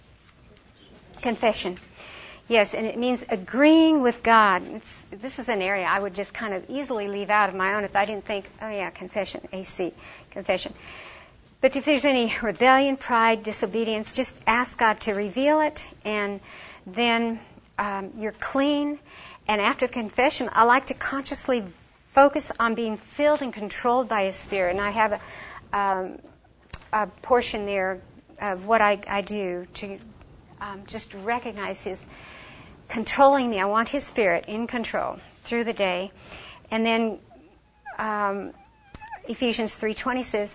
Confession. Yes, and it means agreeing with God. It's, this is an area I would just kind of easily leave out of my own if I didn't think, oh yeah, confession, A C, confession. But if there's any rebellion, pride, disobedience, just ask God to reveal it, and then um, you're clean. And after confession, I like to consciously focus on being filled and controlled by His Spirit. And I have a, um, a portion there of what I, I do to um, just recognize His controlling me. I want His Spirit in control through the day. And then um, Ephesians three twenty says,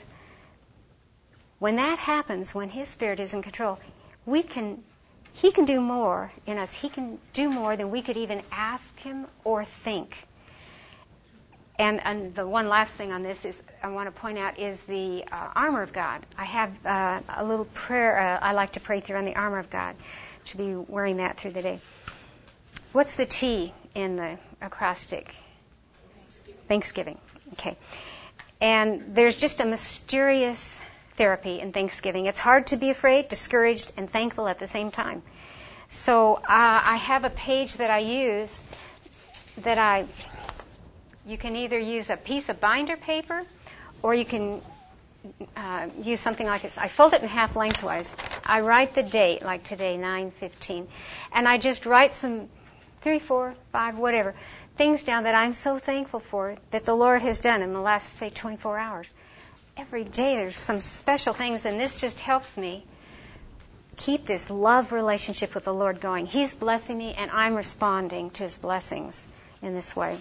when that happens, when His Spirit is in control, we can, He can do more in us. He can do more than we could even ask Him or think. And, and the one last thing on this is I want to point out is the uh, armor of God. I have uh, a little prayer uh, I like to pray through on the armor of God. Should be wearing that through the day. What's the T in the acrostic? Thanksgiving. Thanksgiving. Okay. And there's just a mysterious therapy in Thanksgiving. It's hard to be afraid, discouraged, and thankful at the same time. So uh, I have a page that I use that I, you can either use a piece of binder paper or you can uh, use something like this. I fold it in half lengthwise. I write the date, like today, nine fifteen, and I just write some three, four, five, whatever, things down that I'm so thankful for that the Lord has done in the last, say, twenty-four hours. Every day there's some special things, and this just helps me keep this love relationship with the Lord going. He's blessing me, and I'm responding to His blessings in this way.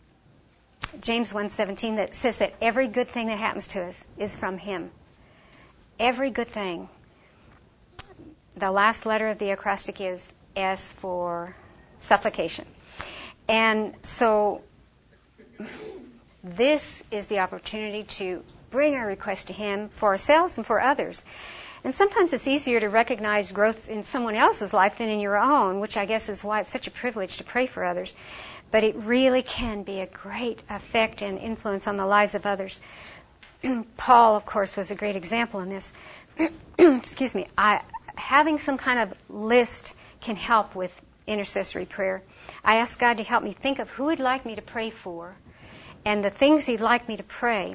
James one seventeen that says that every good thing that happens to us is from Him. every good thing. The last letter of the acrostic is S for supplication. And so this is the opportunity to bring our request to Him for ourselves and for others. And sometimes it's easier to recognize growth in someone else's life than in your own, which I guess is why it's such a privilege to pray for others. But it really can be a great effect and influence on the lives of others. Paul, of course, was a great example in this. Excuse me. I, having some kind of list can help with intercessory prayer. I ask God to help me think of who He'd like me to pray for and the things He'd like me to pray.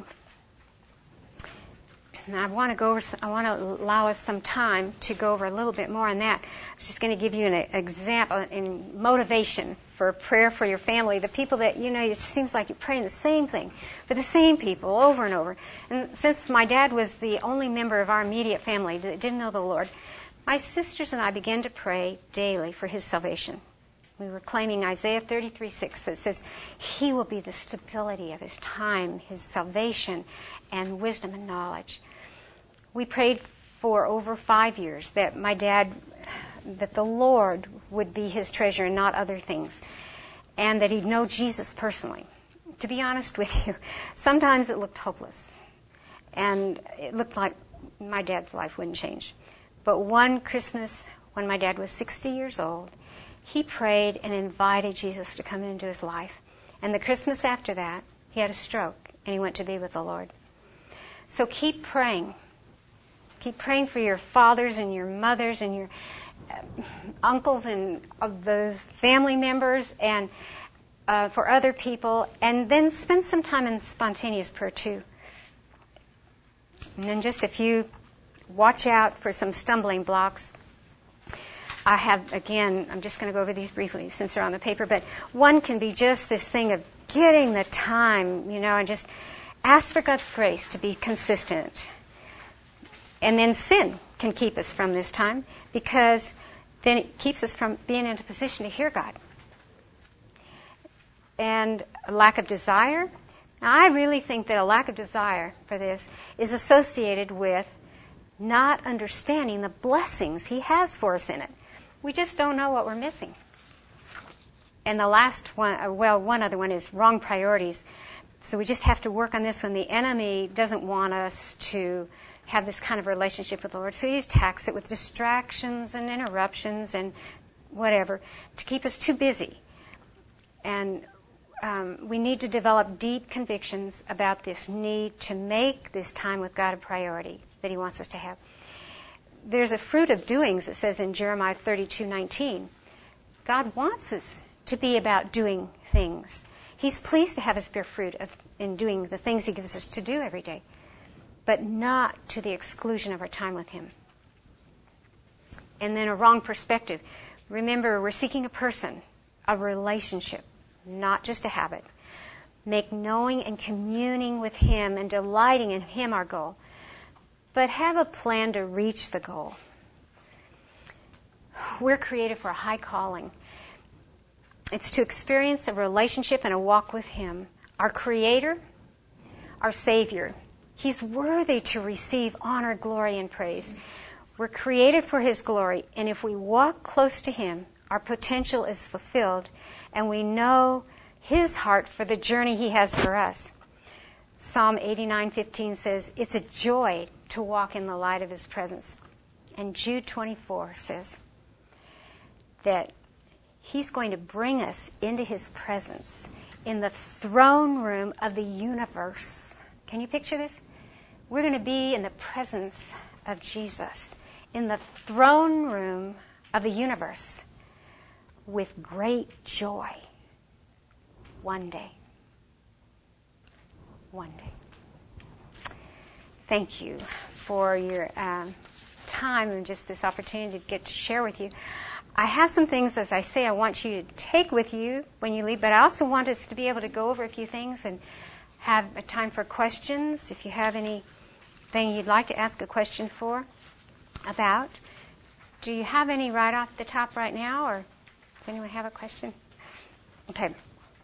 And I want to go over, I want to allow us some time to go over a little bit more on that. I was just going to give you an example in motivation for prayer for your family. The people that, you know, it seems like you're praying the same thing for the same people over and over. And since my dad was the only member of our immediate family that didn't know the Lord, my sisters and I began to pray daily for his salvation. We were claiming Isaiah thirty-three six that says He will be the stability of His time, His salvation, and wisdom and knowledge. We prayed for over five years that my dad, that the Lord would be his treasure and not other things, and that he'd know Jesus personally. To be honest with you, sometimes it looked hopeless, and it looked like my dad's life wouldn't change. But one Christmas, when my dad was sixty years old, he prayed and invited Jesus to come into his life. And the Christmas after that, he had a stroke, and he went to be with the Lord. So keep praying. Keep praying for your fathers and your mothers and your uh, uncles and of those family members and uh, for other people. And then spend some time in spontaneous prayer too. And then just a few, watch out for some stumbling blocks. I have, again, I'm just going to go over these briefly since they're on the paper, but one can be just this thing of getting the time, you know, and just ask for God's grace to be consistent. And then sin can keep us from this time because then it keeps us from being in a position to hear God. And a lack of desire. Now, I really think that a lack of desire for this is associated with not understanding the blessings He has for us in it. We just don't know what we're missing. And the last one, well, one other one is wrong priorities. So we just have to work on this one. The enemy doesn't want us to have this kind of relationship with the Lord, so he attacks it with distractions and interruptions and whatever to keep us too busy. And um, we need to develop deep convictions about this need to make this time with God a priority that He wants us to have. There's a fruit of doings, it says in Jeremiah thirty-two nineteen. God wants us to be about doing things. He's pleased to have us bear fruit of, in doing the things He gives us to do every day, but not to the exclusion of our time with Him. And then a wrong perspective. Remember, we're seeking a person, a relationship, not just a habit. Make knowing and communing with Him and delighting in Him our goal. But have a plan to reach the goal. We're created for a high calling. It's to experience a relationship and a walk with Him, our Creator, our Savior. He's worthy to receive honor, glory, and praise. We're created for His glory, and if we walk close to Him, our potential is fulfilled, and we know His heart for the journey He has for us. Psalm eighty-nine fifteen says, it's a joy to walk in the light of His presence. And Jude twenty-four says that He's going to bring us into His presence in the throne room of the universe. Can you picture this? We're going to be in the presence of Jesus, in the throne room of the universe, with great joy. One day. One day. Thank you for your um, time and just this opportunity to get to share with you. I have some things, as I say, I want you to take with you when you leave, but I also want us to be able to go over a few things and have a time for questions. If you have anything you'd like to ask a question for, about. Do you have any right off the top right now, or does anyone have a question? Okay.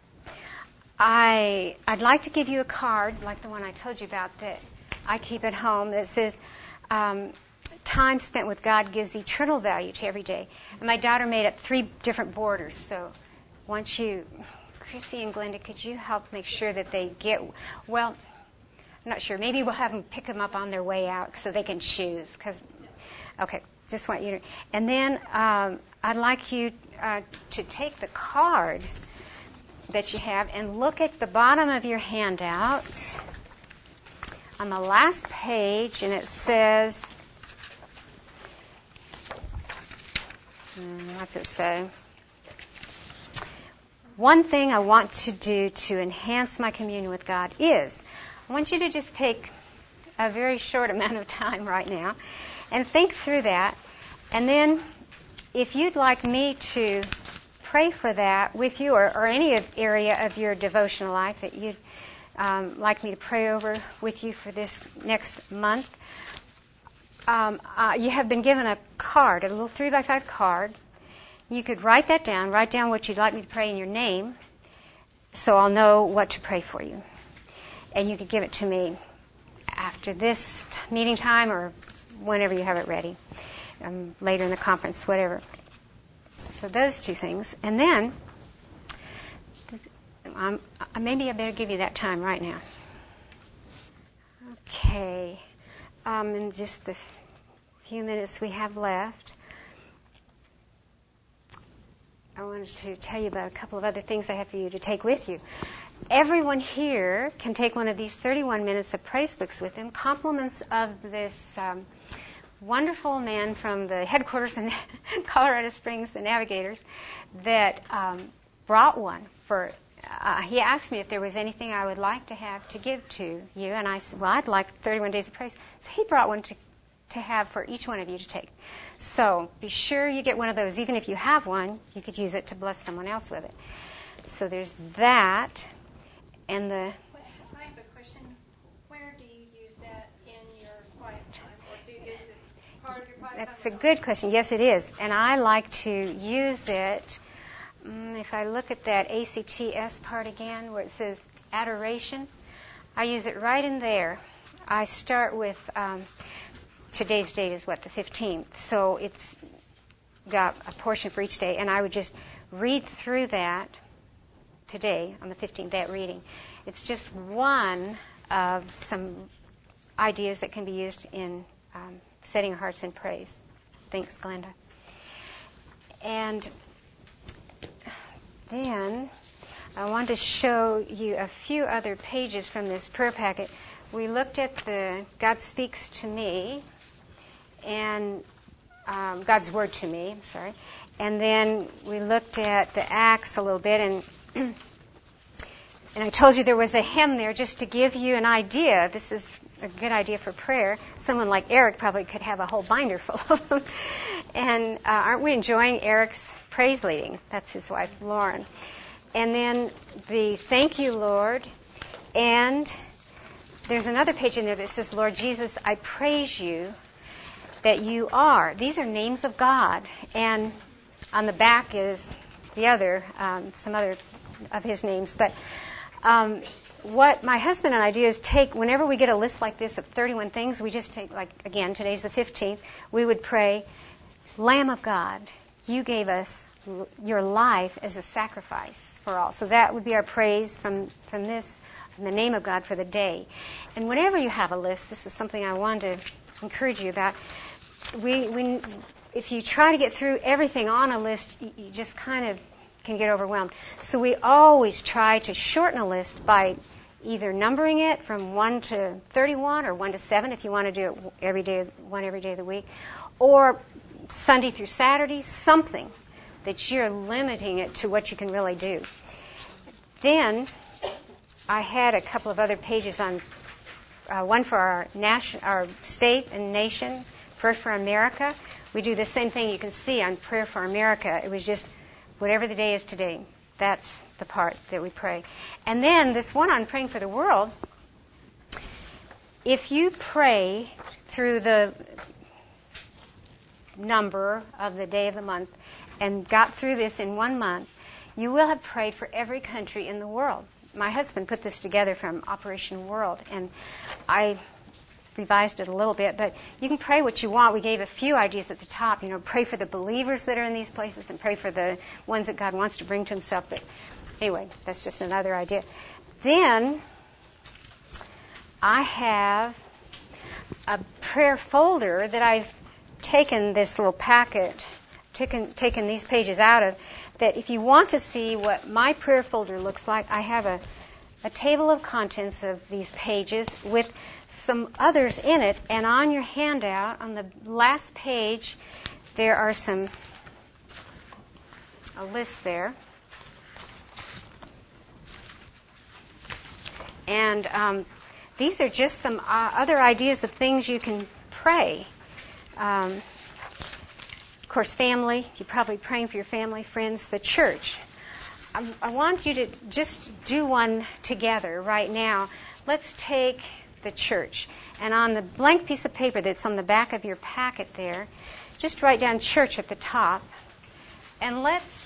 I, I'd like to give you a card, like the one I told you about, that I keep at home, that says, um, time spent with God gives eternal value to every day. And my daughter made up three different borders. So once you, Chrissy and Glenda, could you help make sure that they get, well, I'm not sure. Maybe we'll have them pick them up on their way out so they can choose. Cause, okay, just want you to. And then um, I'd like you uh, to take the card that you have and look at the bottom of your handout on the last page, and it says, hmm, what's it say? One thing I want to do to enhance my communion with God is, I want you to just take a very short amount of time right now and think through that. And then if you'd like me to pray for that with you, or, or any of, area of your devotional life that you'd um, like me to pray over with you for this next month, um, uh, you have been given a card, a little three by five card. You could write that down, write down what you'd like me to pray in your name, so I'll know what to pray for you. And you could give it to me after this meeting time or whenever you have it ready, um, later in the conference, whatever. So those two things. And then, um, maybe I better give you that time right now. Okay. Um, in just the few minutes we have left, I wanted to tell you about a couple of other things I have for you to take with you. Everyone here can take one of these thirty-one minutes of praise books with them, compliments of this um, wonderful man from the headquarters in Colorado Springs, the Navigators, that um, brought one for, uh, he asked me if there was anything I would like to have to give to you, and I said, well, I'd like thirty-one days of praise. So he brought one to, to have for each one of you to take. So be sure you get one of those. Even if you have one, you could use it to bless someone else with it. So there's that. And the I have a question. Where do you use that in your quiet time? Or do, is it part of your quiet time? That's a good question. Yes, it is. And I like to use it, um, if I look at that A C T S part again, where it says adoration, I use it right in there. I start with, um, today's date is what, the fifteenth. So it's got a portion for each day. And I would just read through that today, on the fifteenth, that reading. It's just one of some ideas that can be used in um, setting our hearts in praise. Thanks, Glenda. And then I want to show you a few other pages from this prayer packet. We looked at the God Speaks to Me, and um, God's Word to Me, I'm sorry. And then we looked at the Acts a little bit, and and I told you there was a hymn there just to give you an idea. This is a good idea for prayer. Someone like Eric probably could have a whole binder full of them. And uh, aren't we enjoying Eric's praise leading? That's his wife, Lauren. And then the Thank You, Lord. And there's another page in there that says, Lord Jesus, I praise you that you are. These are names of God. And on the back is the other, um, some other of his names. But um, what my husband and I do is take, whenever we get a list like this of thirty-one things, we just take, like, again, today's the fifteenth, we would pray, Lamb of God, you gave us your life as a sacrifice for all. So that would be our praise from, from this, in the name of God for the day. And whenever you have a list, this is something I wanted to encourage you about, we, we if you try to get through everything on a list, you, you just kind of can get overwhelmed. So we always try to shorten a list by either numbering it from one to thirty-one or one to seven if you want to do it every day, one every day of the week, or Sunday through Saturday, something that you're limiting it to what you can really do. Then I had a couple of other pages on, uh, one for our nation, our state and nation, Prayer for America. We do the same thing you can see on Prayer for America. It was just whatever the day is today. That's the part that we pray. And then this one on praying for the world, if you pray through the number of the day of the month and got through this in one month, you will have prayed for every country in the world. My husband put this together from Operation World, and I revised it a little bit, but you can pray what you want. We gave a few ideas at the top. You know, pray for the believers that are in these places and pray for the ones that God wants to bring to himself. But anyway, that's just another idea. Then I have a prayer folder that I've taken this little packet, taken, taken these pages out of, that if you want to see what my prayer folder looks like, I have a, a table of contents of these pages with some others in it, and on your handout, on the last page, there are some, a list there. And um, these are just some uh, other ideas of things you can pray. Um, of course, family, you're probably praying for your family, friends, the church. I, I want you to just do one together right now. Let's take the church. And on the blank piece of paper that's on the back of your packet there, just write down church at the top. And let's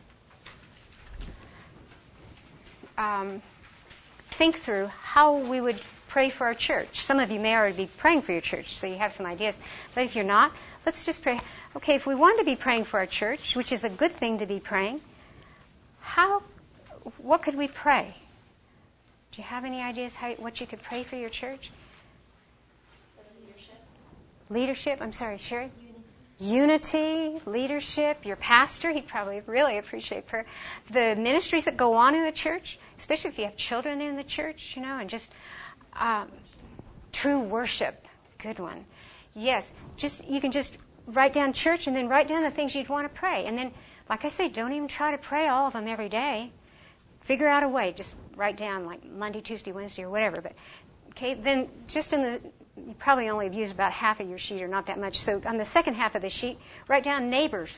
um, think through how we would pray for our church. Some of you may already be praying for your church, so you have some ideas. But if you're not, let's just pray. Okay, if we want to be praying for our church, which is a good thing to be praying, how, what could we pray? Do you have any ideas how what you could pray for your church? Leadership. Leadership, I'm sorry, Sherry? Unity. Unity, leadership, your pastor, he'd probably really appreciate prayer. The ministries that go on in the church, especially if you have children in the church, you know, and just um, true worship. Good one. Yes, just you can just write down church and then write down the things you'd want to pray. And then, like I say, don't even try to pray all of them every day. Figure out a way. Just write down like Monday, Tuesday, Wednesday, or whatever. But okay, then just in the, you probably only have used about half of your sheet or not that much. So on the second half of the sheet, write down neighbors.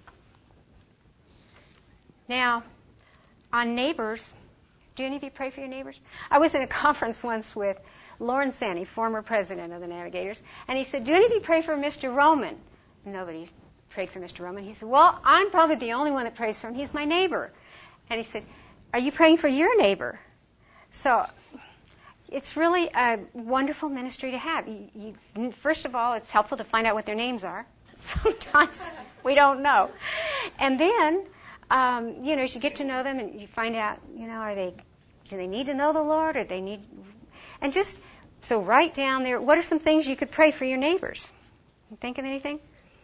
Now, on neighbors, do any of you pray for your neighbors? I was in a conference once with Lauren Sanny, former president of the Navigators, and he said, do any of you pray for Mister Roman? Nobody prayed for Mister Roman. He said, well, I'm probably the only one that prays for him. He's my neighbor. And he said, are you praying for your neighbor? So it's really a wonderful ministry to have. You, you, first of all, it's helpful to find out what their names are. Sometimes we don't know. And then, um, you know, as you get to know them and you find out, you know, are they, do they need to know the Lord or they need, and just, so write down there, what are some things you could pray for your neighbors? You think of anything?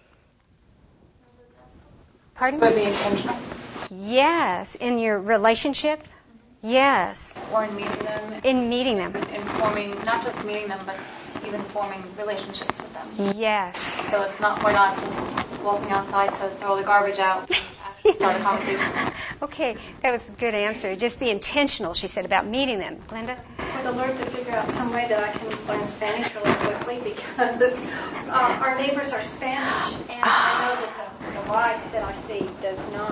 Pardon? Would be intentional. Yes, in your relationship. Yes. Or in meeting them. In meeting them. In forming, not just meeting them, but even forming relationships with them. Yes. So it's not, we're not just walking outside to throw the garbage out and start a conversation. Okay, that was a good answer. Just be intentional, she said, about meeting them. Linda? For the Lord to figure out some way that I can learn Spanish really quickly because uh, our neighbors are Spanish, and I know that the, the wife that I see does not,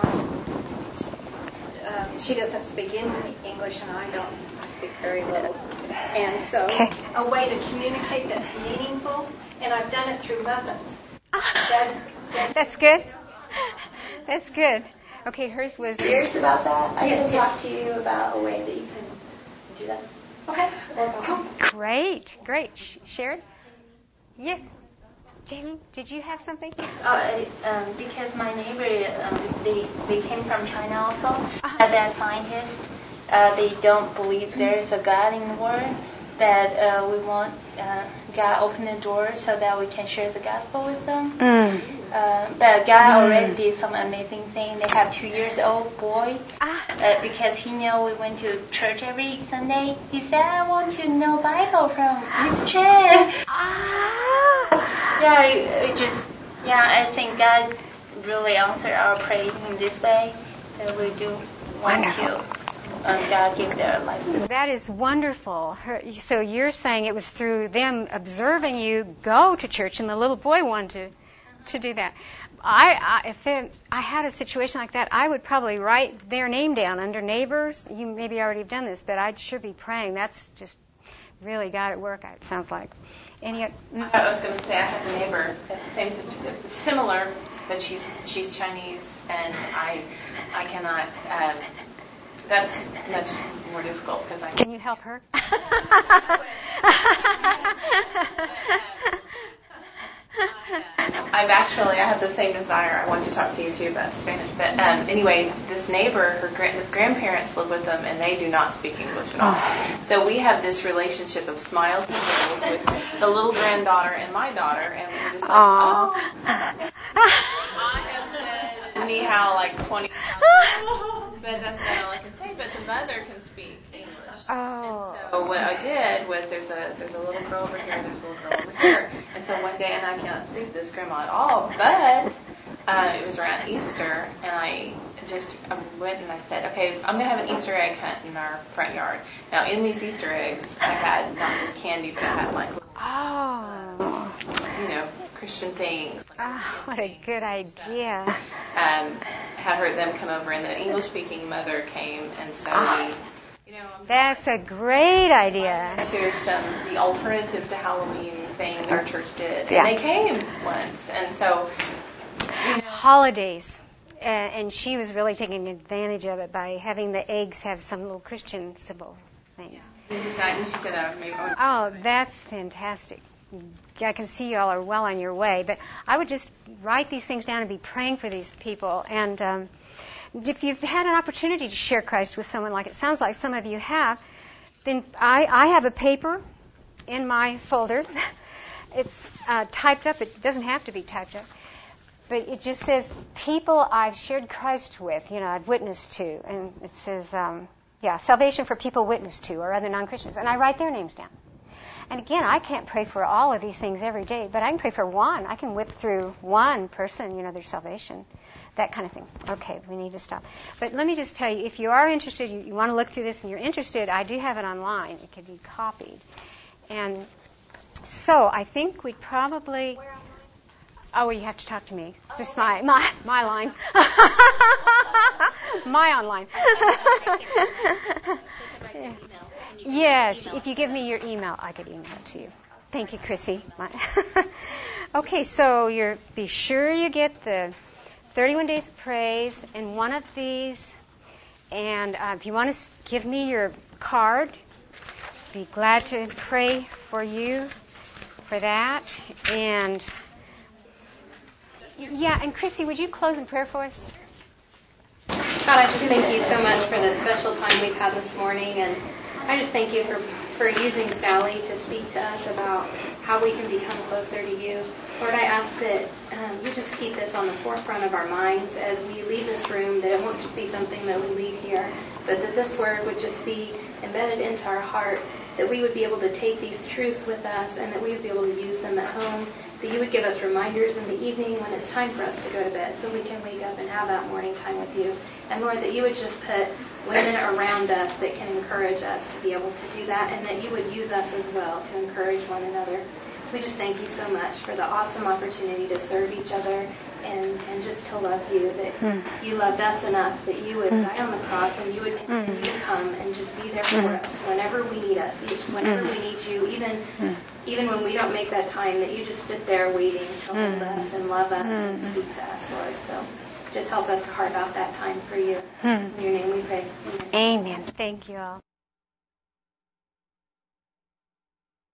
um, she doesn't speak any English, and I don't. I speak very little. And so okay. a way to communicate that's meaningful, and I've done it through muffins. That's, that's, that's good. That's good. Okay, hers was... Serious about that? I yes, can talk to you about a way that you can do that. okay. Cool. Great, great. Sharon? Yeah. Jamie, did you have something? Uh, um, because my neighbor, um, they they came from China also. Uh-huh. Uh, they're scientists. Uh, they don't believe there is a God anymore. That uh, we want uh, God open the door so that we can share the gospel with them. Mm. Uh, but God already did some amazing thing. They have two years old boy. Ah. Uh, because he know we went to church every Sunday. He said, I want to know Bible from his church. Ah. Yeah, it, it just, yeah, I think God really answered our prayer in this way. That we do want Wonderful. to, um, God give their lives to us. That is wonderful. Her, so you're saying it was through them observing you go to church, and the little boy wanted to, to do that. I, I if it, I had a situation like that, I would probably write their name down under neighbors. You maybe already have done this, but I'd sure be praying. That's just really God at work, it sounds like. Any? I was going to say I have a neighbor at the same situation, similar, but she's she's Chinese, and I I cannot uh, that's much more difficult because I Can you help her? I've actually, I have the same desire. I want to talk to you too about Spanish. But um, anyway, this neighbor, her grand, the grandparents live with them, and they do not speak English at all. So we have this relationship of smiles and giggles with the little granddaughter and my daughter, and we're just like, Aww. oh. I have said ni hao like twenty times, but that's about all I can say. But the mother can speak English. Oh. And so what I did was there's a there's a little girl over here, there's a little girl over here. And so one day, and I cannot speak this grandma at all, but uh, it was around Easter, and I just I went and I said, okay, I'm going to have an Easter egg hunt in our front yard. Now, in these Easter eggs, I had not just candy, but I had like, Oh. you know, Christian things. Like Oh, what a good idea. Um, had her them come over, and the English-speaking mother came, and so we. You know, I'm That's a great idea. share some the alternative to Halloween thing our church did, Yeah. and they came once, and so you know, Holidays. Uh, and she was really taking advantage of it by having the eggs have some little Christian symbol things. this is not, when she said that, maybe. Oh, Oh, that's fantastic. I can see y'all are well on your way. But I would just write these things down and be praying for these people. And um, if you've had an opportunity to share Christ with someone, like it sounds like some of you have, then I, I have a paper in my folder. It's uh, typed up. It doesn't have to be typed up. But it just says, people I've shared Christ with, you know, I've witnessed to. And it says, um, yeah, salvation for people witnessed to or other non-Christians. And I write their names down. And again, I can't pray for all of these things every day, but I can pray for one. I can whip through one person, you know, their salvation, that kind of thing. Okay, we need to stop. But let me just tell you, if you are interested, you, you want to look through this and you're interested, I do have it online. It can be copied. And so I think we'd probably... Where online? Oh, well, you have to talk to me. This is my, my, my line. my online. Yeah. Yes, if you give me your email, I could email it to you. Thank you, Chrissy. Okay, so you're be sure you get the thirty-one Days of Praise in one of these. And uh, if you want to give me your card, be glad to pray for you for that. And yeah, and Chrissy, would you close in prayer for us? God, I just thank you so much for the special time we've had this morning, and I just thank you for, for using Sally to speak to us about how we can become closer to you. Lord, I ask that um, you just keep this on the forefront of our minds as we leave this room, that it won't just be something that we leave here, but that this word would just be embedded into our heart, that we would be able to take these truths with us and that we would be able to use them at home, that you would give us reminders in the evening when it's time for us to go to bed so we can wake up and have that morning time with you. And Lord, that you would just put women around us that can encourage us to be able to do that, and that you would use us as well to encourage one another. We just thank you so much for the awesome opportunity to serve each other and, and just to love you, that mm. you loved us enough that you would mm. die on the cross and you would continue mm. to come and just be there for mm. us whenever we need us, whenever mm. we need you, even mm. even when we don't make that time, that you just sit there waiting to hold mm. us and love us mm. and speak to us, Lord. So just help us carve out that time for you. Mm. In your name we pray. Amen. Amen. Thank you all.